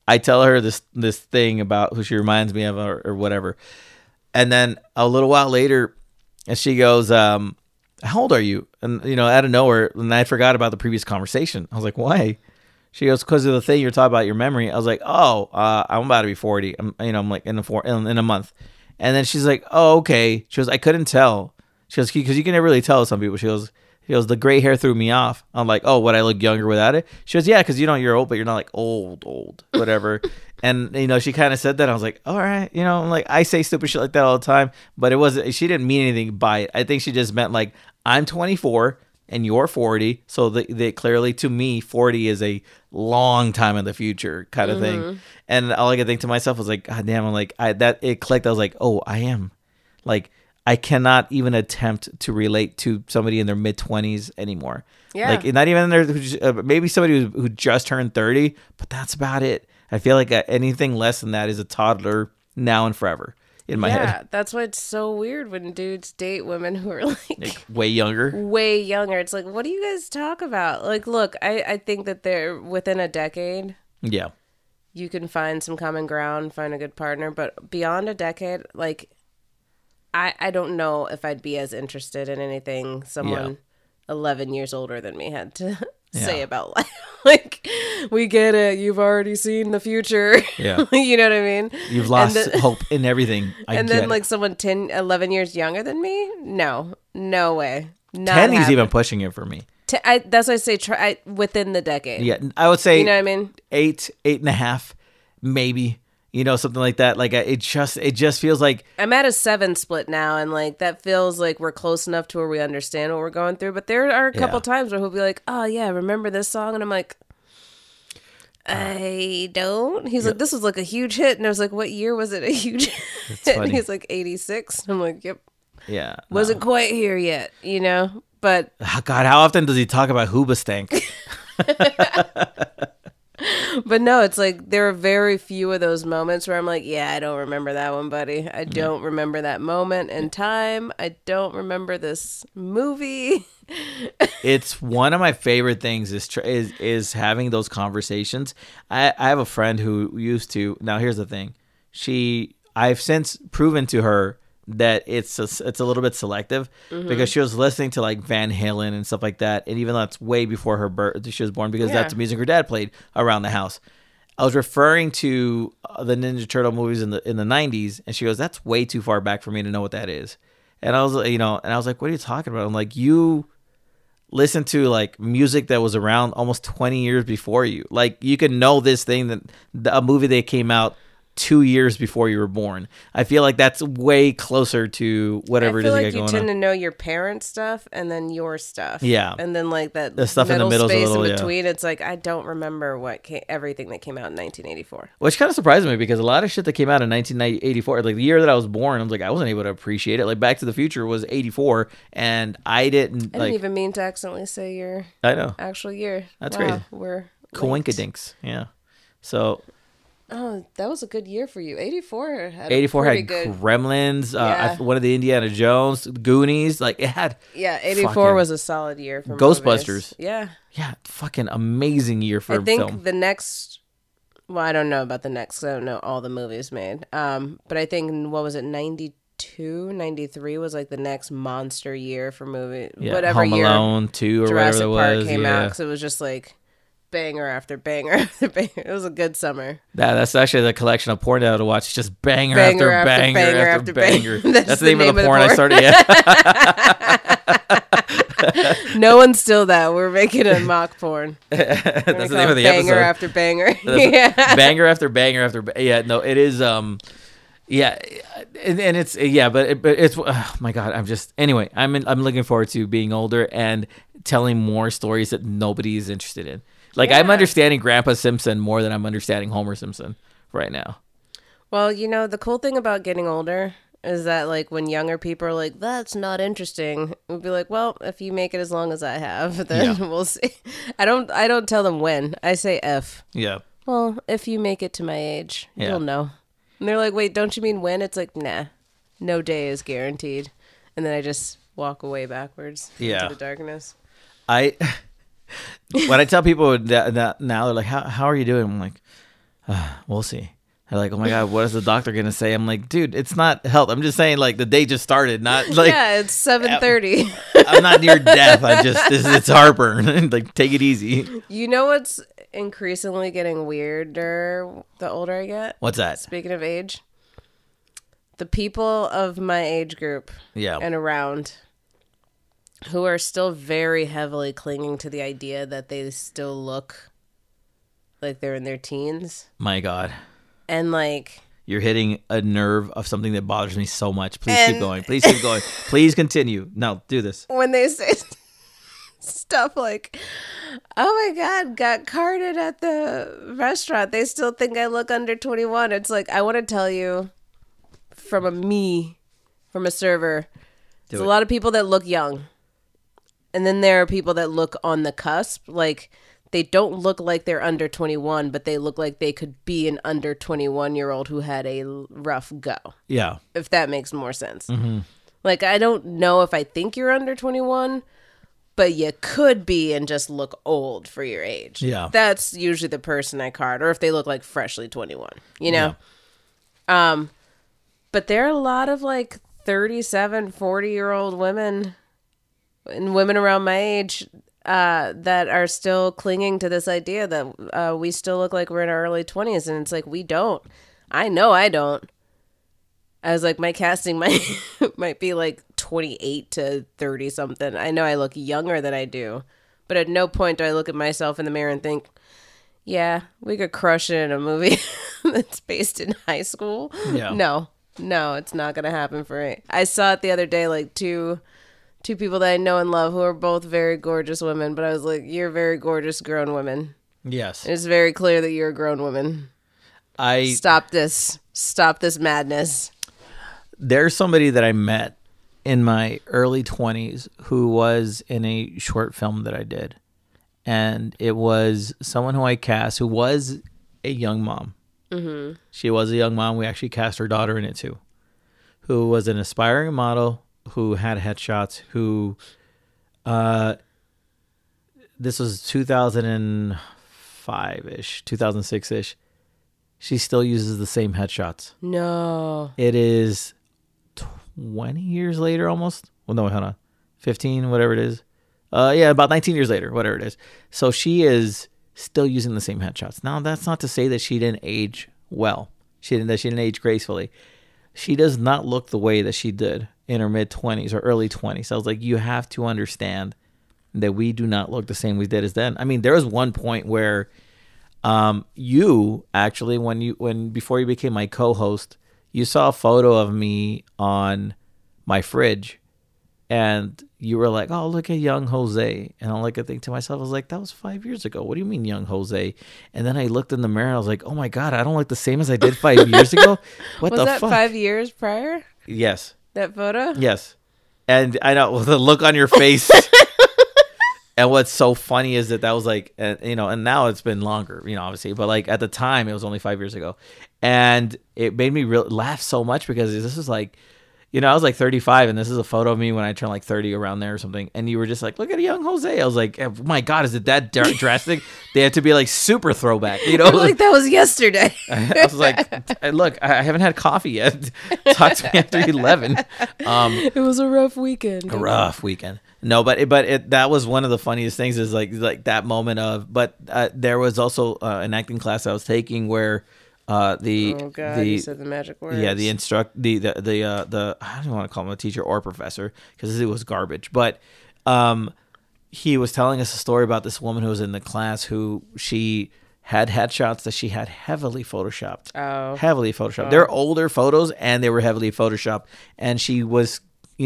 I tell her this thing about who she reminds me of or whatever. And then a little while later, and she goes, how old are you? And, out of nowhere, and I forgot about the previous conversation. I was like, why? She goes, because of the thing you're talking about, your memory. I was like, I'm about to be 40. I'm like in a month. And then she's like, oh, okay. She goes, I couldn't tell. She goes, because you can never really tell some people. She goes, the gray hair threw me off. I'm like, oh, would I look younger without it? She goes, yeah, because you're old, but you're not like old, whatever. And, she kind of said that. I was like, all right. I'm like, I say stupid shit like that all the time. But she didn't mean anything by it. I think she just meant like, I'm 24 and you're 40. So they clearly, to me, 40 is a long time in the future kind of thing. And all I could think to myself was like, God damn, I'm like, it clicked. I was like, oh, I am. Like, I cannot even attempt to relate to somebody in their mid-20s anymore. Yeah. Like, not even in their, maybe somebody who just turned 30, but that's about it. I feel like anything less than that is a toddler now and forever in my head. Yeah, that's why it's so weird when dudes date women who are like way younger. Way younger. It's like, what do you guys talk about? Like, look, I think that they're within a decade. Yeah. You can find some common ground, find a good partner, but beyond a decade, like, I don't know if I'd be as interested in anything someone 11 years older than me had to say about life. Like, we get it. You've already seen the future. Yeah. You know what I mean? You've lost hope in everything. And then like someone 10, 11 years younger than me? No way. Not 10 is even pushing it for me. That's why I say try within the decade. Yeah. I would say, you know what I mean? 8.5, maybe. Something like that. Like, it just feels like I'm at a 7 split now, and like that feels like we're close enough to where we understand what we're going through. But there are a couple times where he'll be like, "Oh yeah, remember this song?" And I'm like, "I don't." He's like, "This was like a huge hit," and I was like, "What year was it a huge hit?" And he's like, "86." I'm like, "Yep." Yeah, wasn't quite here yet, But God, how often does he talk about Hoobastank? But no, it's like there are very few of those moments where I'm like, yeah, I don't remember that one, buddy. I don't remember that moment in time. I don't remember this movie. It's one of my favorite things is having those conversations. I have a friend who used to. Now, here's the thing. I've since proven to her that it's a little bit selective because she was listening to like Van Halen and stuff like that, and even though that's way before her birth, she was born, because that's the music her dad played around the house. I was referring to the Ninja Turtle movies in the 90s, and she goes, "That's way too far back for me to know what that is." And I was like, "What are you talking about?" I'm like, "You listen to like music that was around almost 20 years before you. Like, you can know this thing that a movie that came out 2 years before you were born." I feel like that's way closer to whatever it is you got going on. You tend to know your parents' stuff and then your stuff. Yeah. And then like that the stuff in the middle space in between, it's like, I don't remember everything that came out in 1984. Which kind of surprised me, because a lot of shit that came out in 1984, like the year that I was born, I was like, I wasn't able to appreciate it. Like Back to the Future was 84, and I didn't even mean to accidentally say your actual year. That's crazy. We're coinkadinks. Yeah. So... Oh, that was a good year for you. 84 had good... Gremlins, one of the Indiana Jones, Goonies. Like, it had... Yeah, 84 was a solid year for Ghostbusters. Movies. Yeah. Yeah, fucking amazing year for film. I think the next... Well, I don't know about the next, because I don't know all the movies made. But I think, what was it, 92, 93 was like the next monster year for movies. Yeah, whatever Home Alone 2 or Jurassic whatever it was. Park came out, because it was just like... banger after banger after banger. It was a good summer. That's actually the collection of porn that I would watch. It's just banger after banger. That's the name of the porn I started. Yeah. No one's still that. We're making a mock porn. That's the name of the banger episode. After banger. Yeah. Banger after banger after. Yeah. No, it is. Yeah, and it's but it's oh my God. I'm looking forward to being older and telling more stories that nobody is interested in. Like, I'm understanding Grandpa Simpson more than I'm understanding Homer Simpson right now. Well, the cool thing about getting older is that, like, when younger people are like, that's not interesting, we'll be like, well, if you make it as long as I have, then we'll see. I don't tell them when. I say if. Yeah. Well, if you make it to my age, you'll know. And they're like, wait, don't you mean when? It's like, nah, no day is guaranteed. And then I just walk away backwards into the darkness. When I tell people that now, they're like, how are you doing? I'm like, We'll see. They're like, oh my God, what is the doctor going to say? I'm like, dude, it's not health. I'm just saying, like, the day just started. Not like, yeah, it's 7:30. I'm not near death. It's heartburn. Like, take it easy. You know what's increasingly getting weirder the older I get? What's that? Speaking of age, the people of my age group and around who are still very heavily clinging to the idea that they still look like they're in their teens. My God. And like, you're hitting a nerve of something that bothers me so much. Please keep going. Please keep going. Please continue. No, do this. When they say stuff like, oh my God, got carded at the restaurant, they still think I look under 21. It's like, I want to tell you from a server, there's a lot of people that look young. And then there are people that look on the cusp. Like, they don't look like they're under 21, but they look like they could be an under 21-year-old who had a rough go. Yeah. If that makes more sense. Mm-hmm. Like, I don't know if I think you're under 21, but you could be and just look old for your age. Yeah. That's usually the person I card, or if they look like freshly 21, you know? Yeah. But there are a lot of like 37, 40-year-old women and women around my age that are still clinging to this idea that we still look like we're in our early 20s. And it's like, we don't. I know I don't. I was like, my casting might be like 28 to 30 something. I know I look younger than I do. But at no point do I look at myself in the mirror and think, yeah, we could crush it in a movie that's based in high school. Yeah. No, it's not going to happen for me. I saw it the other day, like two people that I know and love who are both very gorgeous women, but I was like, you're very gorgeous grown women. Yes. It's very clear that you're a grown woman. Stop this madness. There's somebody that I met in my early 20s who was in a short film that I did. And it was someone who I cast who was a young mom. Mm-hmm. She was a young mom. We actually cast her daughter in it too. Who was an aspiring model, who had headshots, who this was 2005-ish, 2006-ish. She still uses the same headshots. No. It is 20 years later almost. Well, no, hold on. 15, whatever it is. Yeah, about 19 years later, whatever it is. So she is still using the same headshots. Now, that's not to say that she didn't age well. She didn't age gracefully. She does not look the way that she did in her mid-20s or early 20s. I was like, you have to understand that we do not look the same we did as then. I mean, there was one point where you actually, before you became my co-host, you saw a photo of me on my fridge, and you were like, oh, look at young Jose. And I'm like, I think to myself, I was like, that was 5 years ago. What do you mean young Jose? And then I looked in the mirror and I was like, oh my God, I don't look the same as I did 5 years ago. What the fuck? Was that 5 years prior? Yes. That photo? Yes. And I know the look on your face. And what's so funny is that was like, and now it's been longer, obviously. But like at the time, it was only 5 years ago. And it made me laugh so much because this is like, I was like 35 and this is a photo of me when I turned like 30 around there or something. And you were just like, look at a young Jose. I was like, oh my God, is it that drastic? They had to be like super throwback, like that was yesterday. I was like, look, I haven't had coffee yet. Talk to me after 11. It was a rough weekend. A rough weekend. No, but that was one of the funniest things is like that moment of, but there was also an acting class I was taking where you said the magic words. Yeah, the I don't want to call him a teacher or professor because it was garbage. But he was telling us a story about this woman who was in the class who she had headshots that she had heavily photoshopped. Oh, heavily photoshopped. They're older photos and they were heavily photoshopped, and she was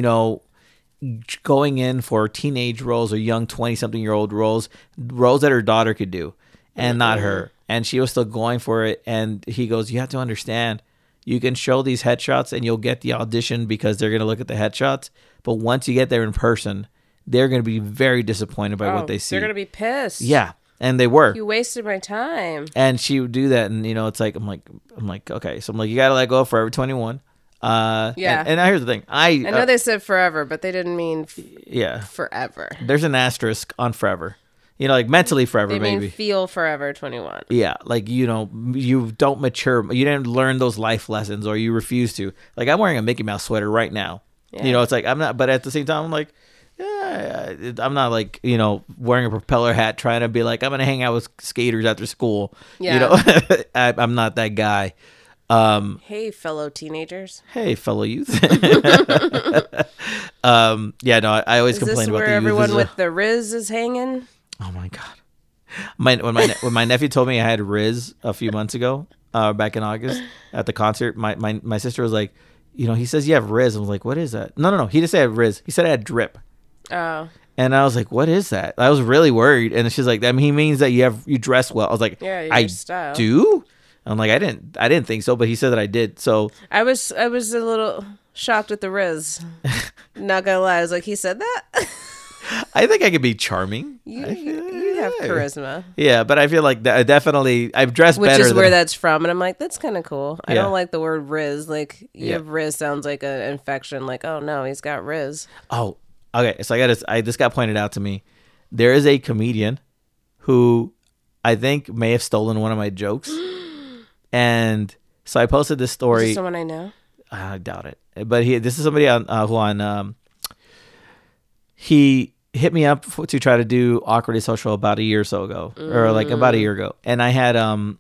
going in for teenage roles or young 20-something-year-old roles that her daughter could do, and not her. And she was still going for it. And he goes, you have to understand, you can show these headshots and you'll get the audition because they're going to look at the headshots. But once you get there in person, they're going to be very disappointed by what they see. They're going to be pissed. Yeah. And they were. You wasted my time. And she would do that. And, it's like, I'm like, okay. So I'm like, you got to let go of Forever 21. Yeah. And here's the thing. I know they said forever, but they didn't mean forever. There's an asterisk on forever. You know, like mentally forever, They maybe. mean feel forever 21. Yeah, like, you know, you don't mature. You didn't learn those life lessons, or you refuse to. Like, I'm wearing a Mickey Mouse sweater right now. Yeah. You know, it's like, I'm not, but at the same time, I'm like, yeah, I'm not like, you know, wearing a propeller hat trying to be like, I'm going to hang out with skaters after school. Yeah. You know, I'm not that guy. Hey, fellow teenagers. Hey, fellow youth. Yeah, no, I always Is this complain about where the youth. everyone with the Riz is hanging? Oh my god! When my nephew told me I had Riz a few months ago, back in August at the concert, my sister was like, you know, he says you have Riz. I was like, what is that? No. He didn't say I have Riz. He said I had drip. Oh. And I was like, what is that? I was really worried. And she's like, I mean, he means that you dress well. I was like, Yeah, your I style. do. I'm like, I didn't think so, but he said that I did. So I was a little shocked with the Riz. Not gonna lie, I was like, he said that? I think I could be charming. You have charisma. Yeah, but I feel like that definitely I've dressed Which better. is than where that's from. And I'm like, that's kind of cool. I Yeah. don't like the word Riz. Like, you Yeah. have Riz sounds like an infection. Like, oh no, he's got Riz. Oh, okay. So this got pointed out to me. There is a comedian who I think may have stolen one of my jokes. And so I posted this Is story. this someone I know? I doubt it. But this is somebody he hit me up to try to do Awkwardly Social about a year or so ago, or like about a year ago. And I had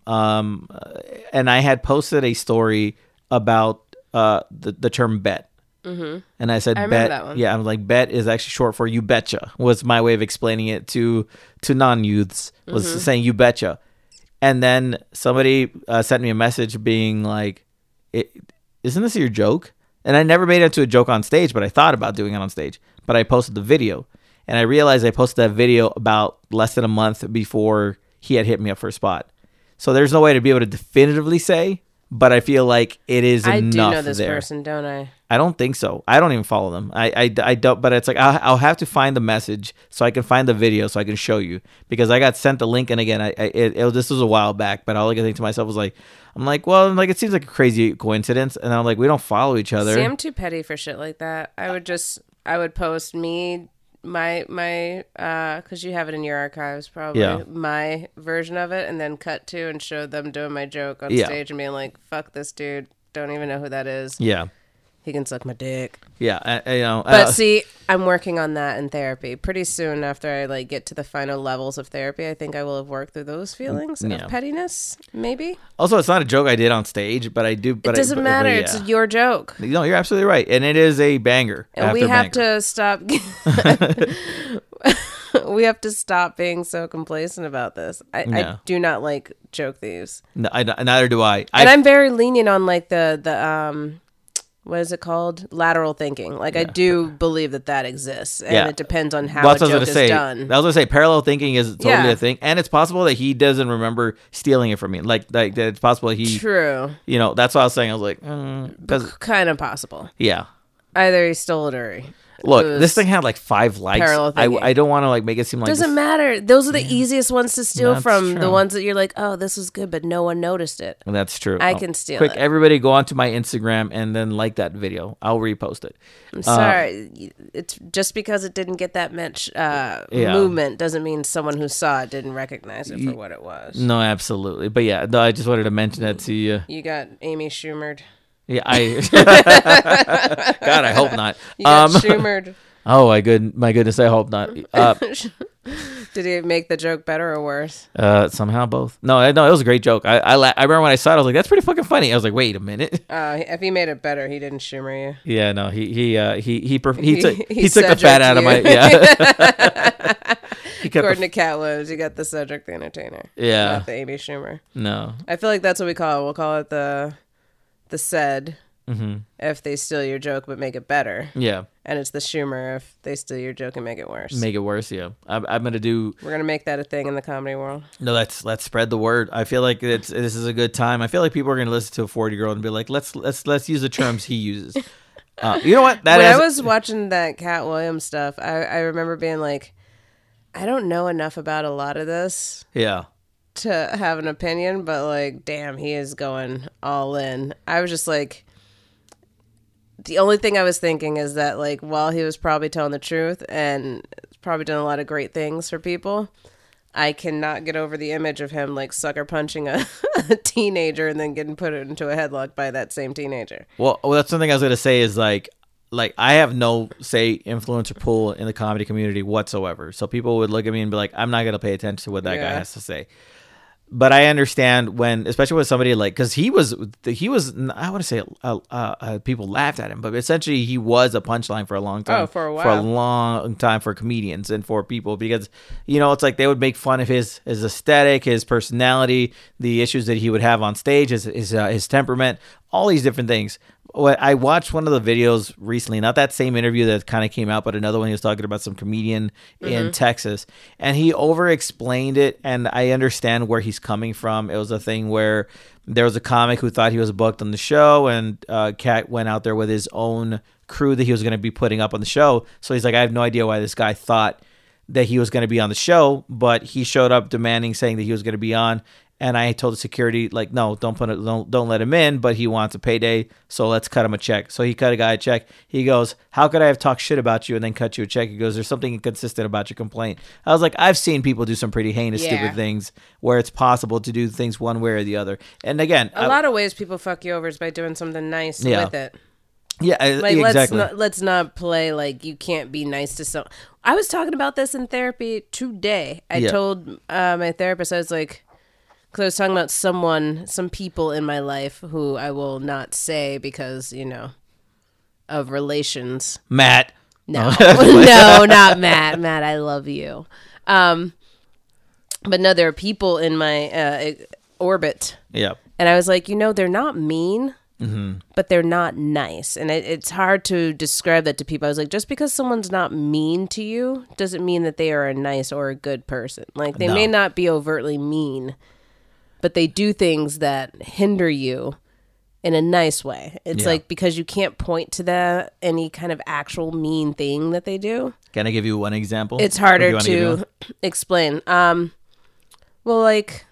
posted a story about the term bet. Mm-hmm. And I said, I remember bet. that one. Yeah, I'm like, bet is actually short for you betcha, was my way of explaining it to non-youths, was saying you betcha. And then somebody sent me a message being like, isn't this your joke? And I never made it into a joke on stage, but I thought about doing it on stage. But I posted the video. And I realized I posted that video about less than a month before he had hit me up for a spot. So there's no way to be able to definitively say, but I feel like it is I enough do know this there. person, don't I? I don't think so. I don't even follow them. I don't, but it's like, I'll have to find the message so I can find the video so I can show you, because I got sent the link. And again, this was a while back, but all I could think to myself was like, it seems like a crazy coincidence. And I'm like, we don't follow each other. See, I'm too petty for shit like that. I would post my because you have it in your archives probably, Yeah. my version of it, and then cut to and show them doing my joke on Yeah. stage and being like, fuck this dude, don't even know who that is. Yeah. He can suck my dick. Yeah. But see, I'm working on that in therapy. Pretty soon after I like get to the final levels of therapy, I think I will have worked through those feelings Yeah. of pettiness, maybe. Also, it's not a joke I did on stage, but I do. But It doesn't matter. yeah. It's your joke. No, you're absolutely right, and it is a banger. And we have to stop. We have to stop being so complacent about this. I No. do not like joke thieves, No, neither do I. and I'm very lenient on like the what is it called? Lateral thinking. Like I do believe that exists, and Yeah. it depends on how That's a what I was joke gonna is say. done. I was gonna say parallel thinking is totally Yeah. a thing, and it's possible that he doesn't remember stealing it from me. Like that it's possible he, True, you know, that's what I was saying. I was like, because kind of possible. yeah. Either he stole it or Look, it was this thing had like 5 likes. parallel thinking. I don't want to like make it seem like doesn't this- matter. Those are the easiest ones to steal That's from. true. The ones that you're like, oh, this was good, but no one noticed it. That's true. I can steal Quick, it. everybody go onto my Instagram and then like that video. I'll repost it. I'm sorry. It's just because it didn't get that much movement doesn't mean someone who saw it didn't recognize it for what it was. No, absolutely. But yeah, no, I just wanted to mention that to you. You got Amy Schumered. Yeah, God, I hope not. You got Schumered. Oh my goodness, I hope not. Did he make the joke better or worse? Somehow both. No, it was a great joke. I remember when I saw it, I was like, that's pretty fucking funny. I was like, wait a minute. If he made it better, he didn't Schumer you. Yeah, no, he took He the fat out of my He kept According to Cat Williams, you got the Cedric the Entertainer. Yeah. Not the Amy Schumer. No. I feel like that's what we call it. We'll call it the Ced if they steal your joke but make it better. Yeah. And it's the Schumer if they steal your joke and make it worse. Make it worse, yeah. I'm gonna do. We're gonna make that a thing in the comedy world. No, let's spread the word. I feel like this is a good time. I feel like people are gonna listen to a 40-year-old and be like, let's use the terms he uses. You know what? When I was watching that Cat Williams stuff, I remember being like, I don't know enough about a lot of this yeah. to have an opinion, but like, damn, he is going all in. I was just like, the only thing I was thinking is that like, while he was probably telling the truth and probably done a lot of great things for people, I cannot get over the image of him like sucker punching a teenager and then getting put into a headlock by that same teenager. Well, that's something I was gonna say is like I have no influencer pool in the comedy community whatsoever. So people would look at me and be like, I'm not gonna pay attention to what that guy has to say. But I understand when, especially with somebody like, because he was, I want to say people laughed at him, but essentially he was a punchline for a long time. Oh, for a while. For a long time for comedians and for people because, it's like they would make fun of his aesthetic, his personality, the issues that he would have on stage, his temperament, all these different things. I watched one of the videos recently, not that same interview that kind of came out, but another one he was talking about some comedian in Texas, and he over-explained it, and I understand where he's coming from. It was a thing where there was a comic who thought he was booked on the show, and Cat went out there with his own crew that he was going to be putting up on the show. So he's like, I have no idea why this guy thought that he was going to be on the show, but he showed up saying that he was going to be on. And I told the security, like, no, don't let him in, but he wants a payday, so let's cut him a check. So he cut a guy a check. He goes, how could I have talked shit about you and then cut you a check? He goes, there's something inconsistent about your complaint. I was like, I've seen people do some pretty heinous, stupid things where it's possible to do things one way or the other. And again, a lot of ways people fuck you over is by doing something nice with it. Yeah, like exactly. Let's not play like you can't be nice to some. I was talking about this in therapy today. I told my therapist, I was like, because I was talking about some people in my life who I will not say because, of relations. Matt. No, no, not Matt. Matt, I love you. But no, there are people in my orbit. Yeah. And I was like, they're not mean, but they're not nice. And it's hard to describe that to people. I was like, just because someone's not mean to you doesn't mean that they are a nice or a good person. Like, they may not be overtly mean, but they do things that hinder you in a nice way. It's like, because you can't point to any kind of actual mean thing that they do. Can I give you one example? It's harder to explain. Well, like,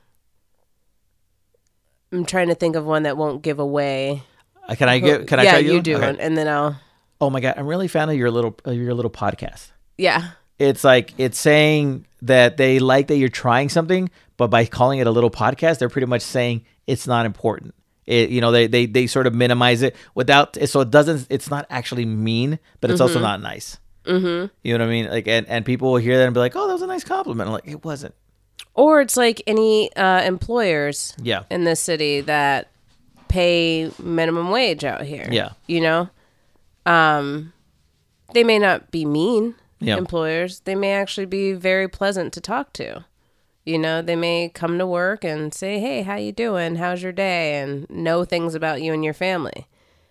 I'm trying to think of one that won't give away. Can I tell you? You do Okay. one, and then I'll. Oh my God, I'm really a fan of your little podcast. Yeah. It's like, it's saying that they like that you're trying something, but by calling it a little podcast, they're pretty much saying it's not important. They sort of minimize it so it's not actually mean, but it's also not nice. Mm-hmm. You know what I mean? Like, and people will hear that and be like, oh, that was a nice compliment. I'm like, it wasn't. Or it's like any employers in this city that pay minimum wage out here. Yeah. They may not be mean. Employers, they may actually be very pleasant to talk to. They may come to work and say, hey, how you doing? How's your day? And know things about you and your family.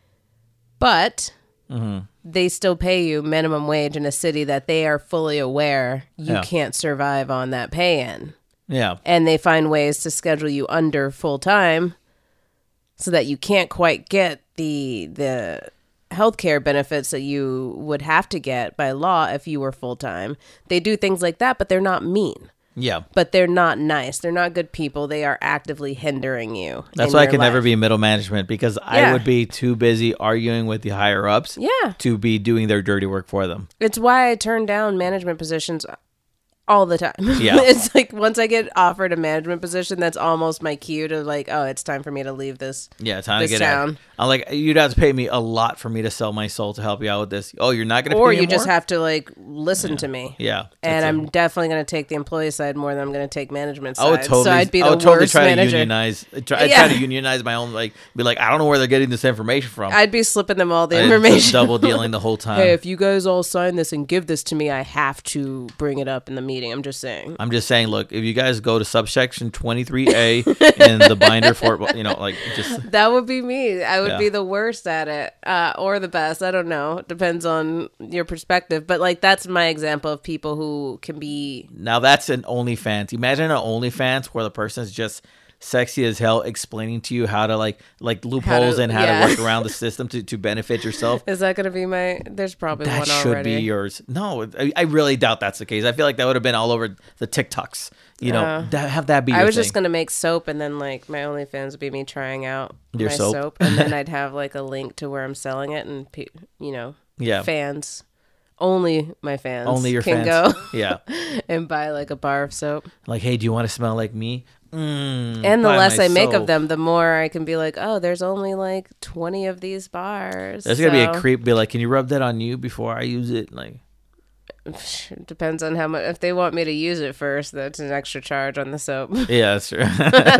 But they still pay you minimum wage in a city that they are fully aware you can't survive on that pay-in. Yeah. And they find ways to schedule you under full time so that you can't quite get the healthcare benefits that you would have to get by law if you were full time. They do things like that, but they're not mean. Yeah. But they're not nice. They're not good people. They are actively hindering you. That's why I can never be middle management, because I would be too busy arguing with the higher ups to be doing their dirty work for them. It's why I turn down management positions all the time. Yeah. It's like once I get offered a management position, that's almost my cue to like, oh, it's time for me to leave this. Yeah, time this to get town. out. I'm like, you'd have to pay me a lot for me to sell my soul to help you out with this. Oh, you're not going to pay me Or you more? just have to like listen to me. Yeah. And I'm definitely going to take the employee side more than I'm going to take management side. I would totally, so I'd be the I would totally worst try manager. to unionize. I'd try to unionize my own, be like, I don't know where they're getting this information from. I'd be slipping them all the information. Double dealing the whole time. Hey, if you guys all sign this and give this to me, I have to bring it up in the meeting. I'm just saying. I'm just saying, look, if you guys go to subsection 23A in the binder for, just. That would be me. I would be the worst at it, or the best. I don't know. Depends on your perspective. But that's my example of people who can be. Now that's an OnlyFans. Imagine an OnlyFans where the person's just sexy as hell explaining to you how to like loopholes and how to work around the system to benefit yourself. Is that going to be my? There's probably that one already. That should be yours. No, I really doubt that's the case. I feel like that would have been all over the TikToks. Have that be your I was thing. just going to make soap, and then my OnlyFans would be me trying out your my soap. And then I'd have a link to where I'm selling it, and fans only my fans Only your can fans. go Yeah. and buy like a bar of soap. Like, hey, do you want to smell like me? And the buy less my I make soap. of them, the more I can be like, oh, there's only like 20 of these bars. There's gonna be a creep. Be like, can you rub that on you before I use it? Like, Depends on how much. If they want me to use it first, that's an extra charge on the soap. yeah, that's true.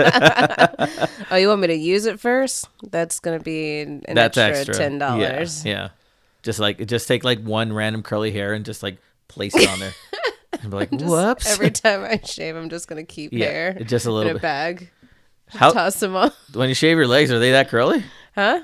Oh, you want me to use it first? That's gonna be an extra $10. Yeah. Just take like one random curly hair and just like place it on there. And be like, whoops. Every time I shave, I'm just gonna keep hair just a little in a bit. bag. How Toss them off. when you shave your legs, are they that curly? Huh?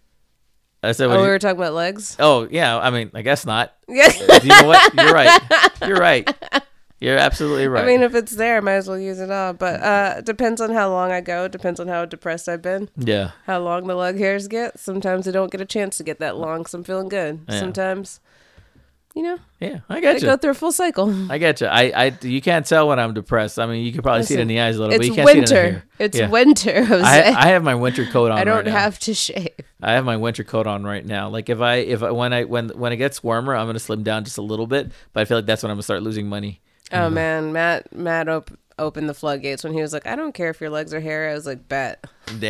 I said, Oh, we were talking about legs. oh yeah. I mean, I guess not. Yeah. You know what? You're right. You're right. You're absolutely right. I mean, if it's there, I might as well use it all. But depends on how long I go. Depends on how depressed I've been. yeah. How long the leg hairs get. Sometimes I don't get a chance to get that long, so I'm feeling good. Yeah. Sometimes, Yeah, I I get go you. through a full cycle. I get you. You can't tell when I'm depressed. I mean, you can probably see it in the eyes a little, It's but you can't see it in the winter. hair. It's Yeah. winter, Jose. I have my winter coat on. I don't right now. have to shave. I have my winter coat on right now. Like when it gets warmer, I'm gonna slim down just a little bit. But I feel like that's when I'm gonna start losing money. Oh man, Matt opened the floodgates when he was like, "I don't care if your legs are hairy." I was like, "Bet."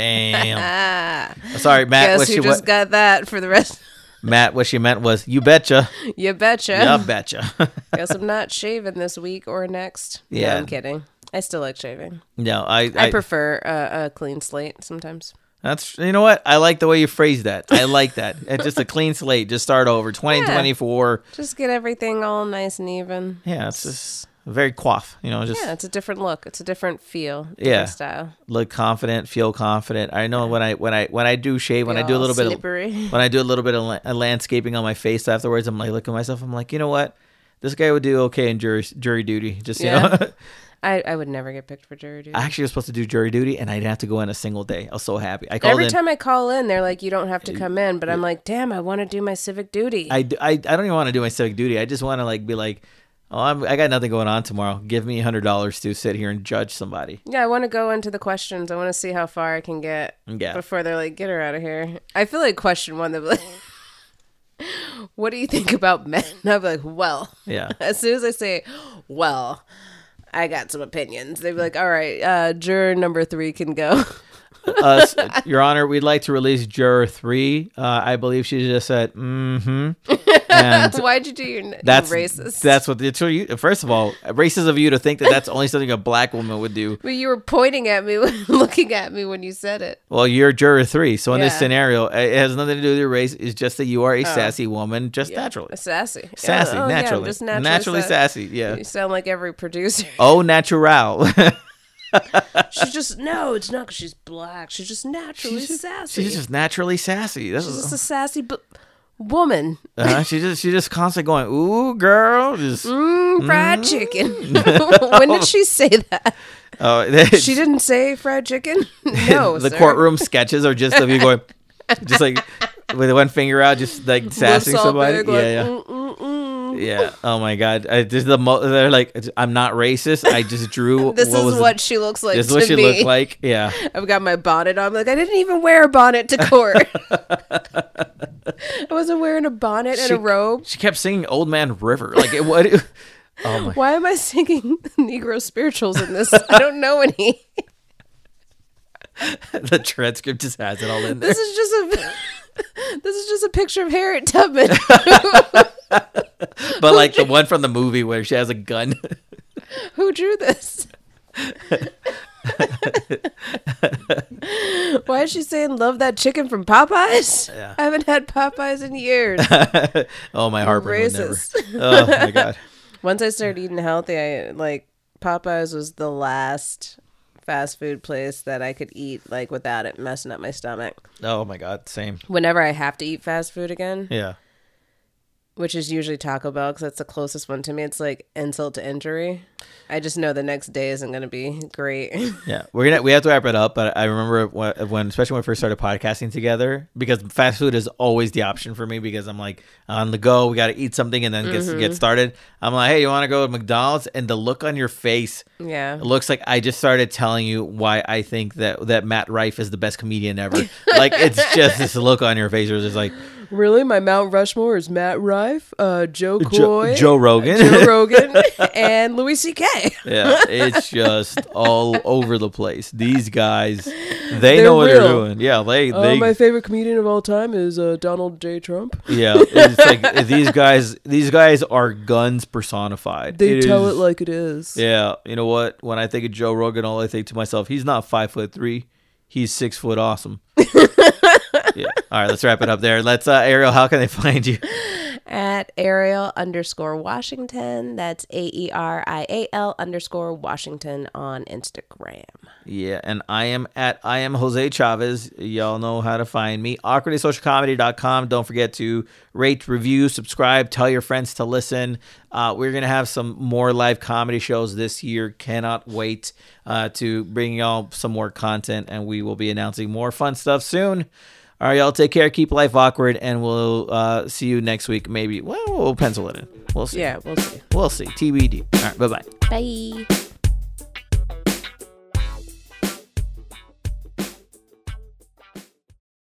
Damn. Sorry, Matt. Guess who just got that for the rest? Matt, what she meant was, you betcha. You betcha. Yeah, betcha. Guess I'm not shaving this week or next. Yeah. No, I'm kidding. I still like shaving. No, I prefer a clean slate sometimes. That's, you know what? I like the way you phrase that. I like that. It's just a clean slate. Just start over. 2024. Just get everything all nice and even. Yeah, it's just very coif. You know, just Yeah, it's a different look. It's a different feel. Different style. look confident, feel confident. I know when I do shave, when I do a All little bit slippery. when I do a little bit of landscaping on my face afterwards, I'm like, look at myself. I'm like, you know what? This guy would do okay in jury duty. Just, you know. I would never get picked for jury duty. I actually was supposed to do jury duty, and I didn't have to go in a single day. I was so happy. Every time I call in, they're like, "You don't have to come in," but I'm like, "Damn, I want to do my civic duty." I don't even want to do my civic duty. I just want to be like, oh, I got nothing going on tomorrow. Give me $100 to sit here and judge somebody. Yeah, I want to go into the questions. I want to see how far I can get before they're like, "Get her out of here." I feel like question one, they'll be like, "What do you think about men?" And I'll be like, "Well," Yeah. As soon as I say, "Well," I got some opinions. They'd be like, "All right, juror number 3 can go." Your Honor, we'd like to release juror 3. I believe she just said, And Why'd you do your that's racist? That's what it's for you. First of all, racist of you to think that that's only something a black woman would do. But you were pointing at me, looking at me when you said it. Well, you're juror 3, so in this Yeah. scenario, it has nothing to do with your race. It's just that you are a sassy woman, just naturally. Sassy. Sassy, Yeah, naturally. Yeah, just naturally sassy. Yeah. You sound like every producer. Oh, natural. She's just, no, it's not because she's black. She's just naturally sassy. She's just naturally sassy. She's just a sassy woman. She's just constantly going, ooh, girl. Just, Fried chicken. When did she say that? She didn't say fried chicken? No, the sir. courtroom sketches are just of you going, just like with one finger out, just like sassing all somebody. big, like, Yeah. Oh my God. They're like, I'm not racist. I just drew. This is what she looks like. This is what she me. looked like. Yeah. I've got my bonnet on. I'm like, I didn't even wear a bonnet to court. I wasn't wearing a bonnet and a robe. She kept singing "Old Man River." Like it. What? Oh my. Why am I singing Negro spirituals in this? I don't know any. The transcript just has it all in there. This is just a picture of Harriet Tubman. But like the one from the movie where she has a gun. Who drew this? Why is she saying "love that chicken from Popeyes"? Yeah. I haven't had Popeyes in years. Oh, my heartburn would never. Racist. Oh my God. Once I started eating healthy, Popeyes was the last fast food place that I could eat without it messing up my stomach. Oh my God. Same. Whenever I have to eat fast food again, Yeah. which is usually Taco Bell because that's the closest one to me, it's like insult to injury. I just know the next day isn't going to be great. Yeah, we have to wrap it up. But I remember when, especially when we first started podcasting together, because fast food is always the option for me because I'm like on the go, we got to eat something and then get started. I'm like, hey, you want to go to McDonald's? And the look on your face, Yeah. it looks like I just started telling you why I think that Matt Rife is the best comedian ever. Like it's just this look on your face where it's just like, Really? My Mount Rushmore is Matt Rife, Joe Coy, Joe Rogan, and Louis C.K. Yeah, it's just all over the place. These guys, they're know what real. They're doing. Yeah, they. My favorite comedian of all time is Donald J. Trump. Yeah, it's like these guys are guns personified. They tell it like it is. Yeah, you know what? When I think of Joe Rogan, all I think to myself, he's not 5'3", he's 6 foot awesome. Yeah. All right, let's wrap it up there. Let's Ariel, how can they find you? At Ariel_Washington. That's AERIAL_Washington on Instagram. Yeah, and I am Jose Chavez. Y'all know how to find me. awkwardsocialcomedy.com. Don't forget to rate, review, subscribe, tell your friends to listen. We're going to have some more live comedy shows this year. Cannot wait to bring y'all some more content, and we will be announcing more fun stuff soon. All right, y'all, take care. Keep life awkward, and we'll see you next week. Maybe. Well, we'll pencil it in. We'll see. Yeah, we'll see. We'll see. TBD. All right, bye-bye. Bye.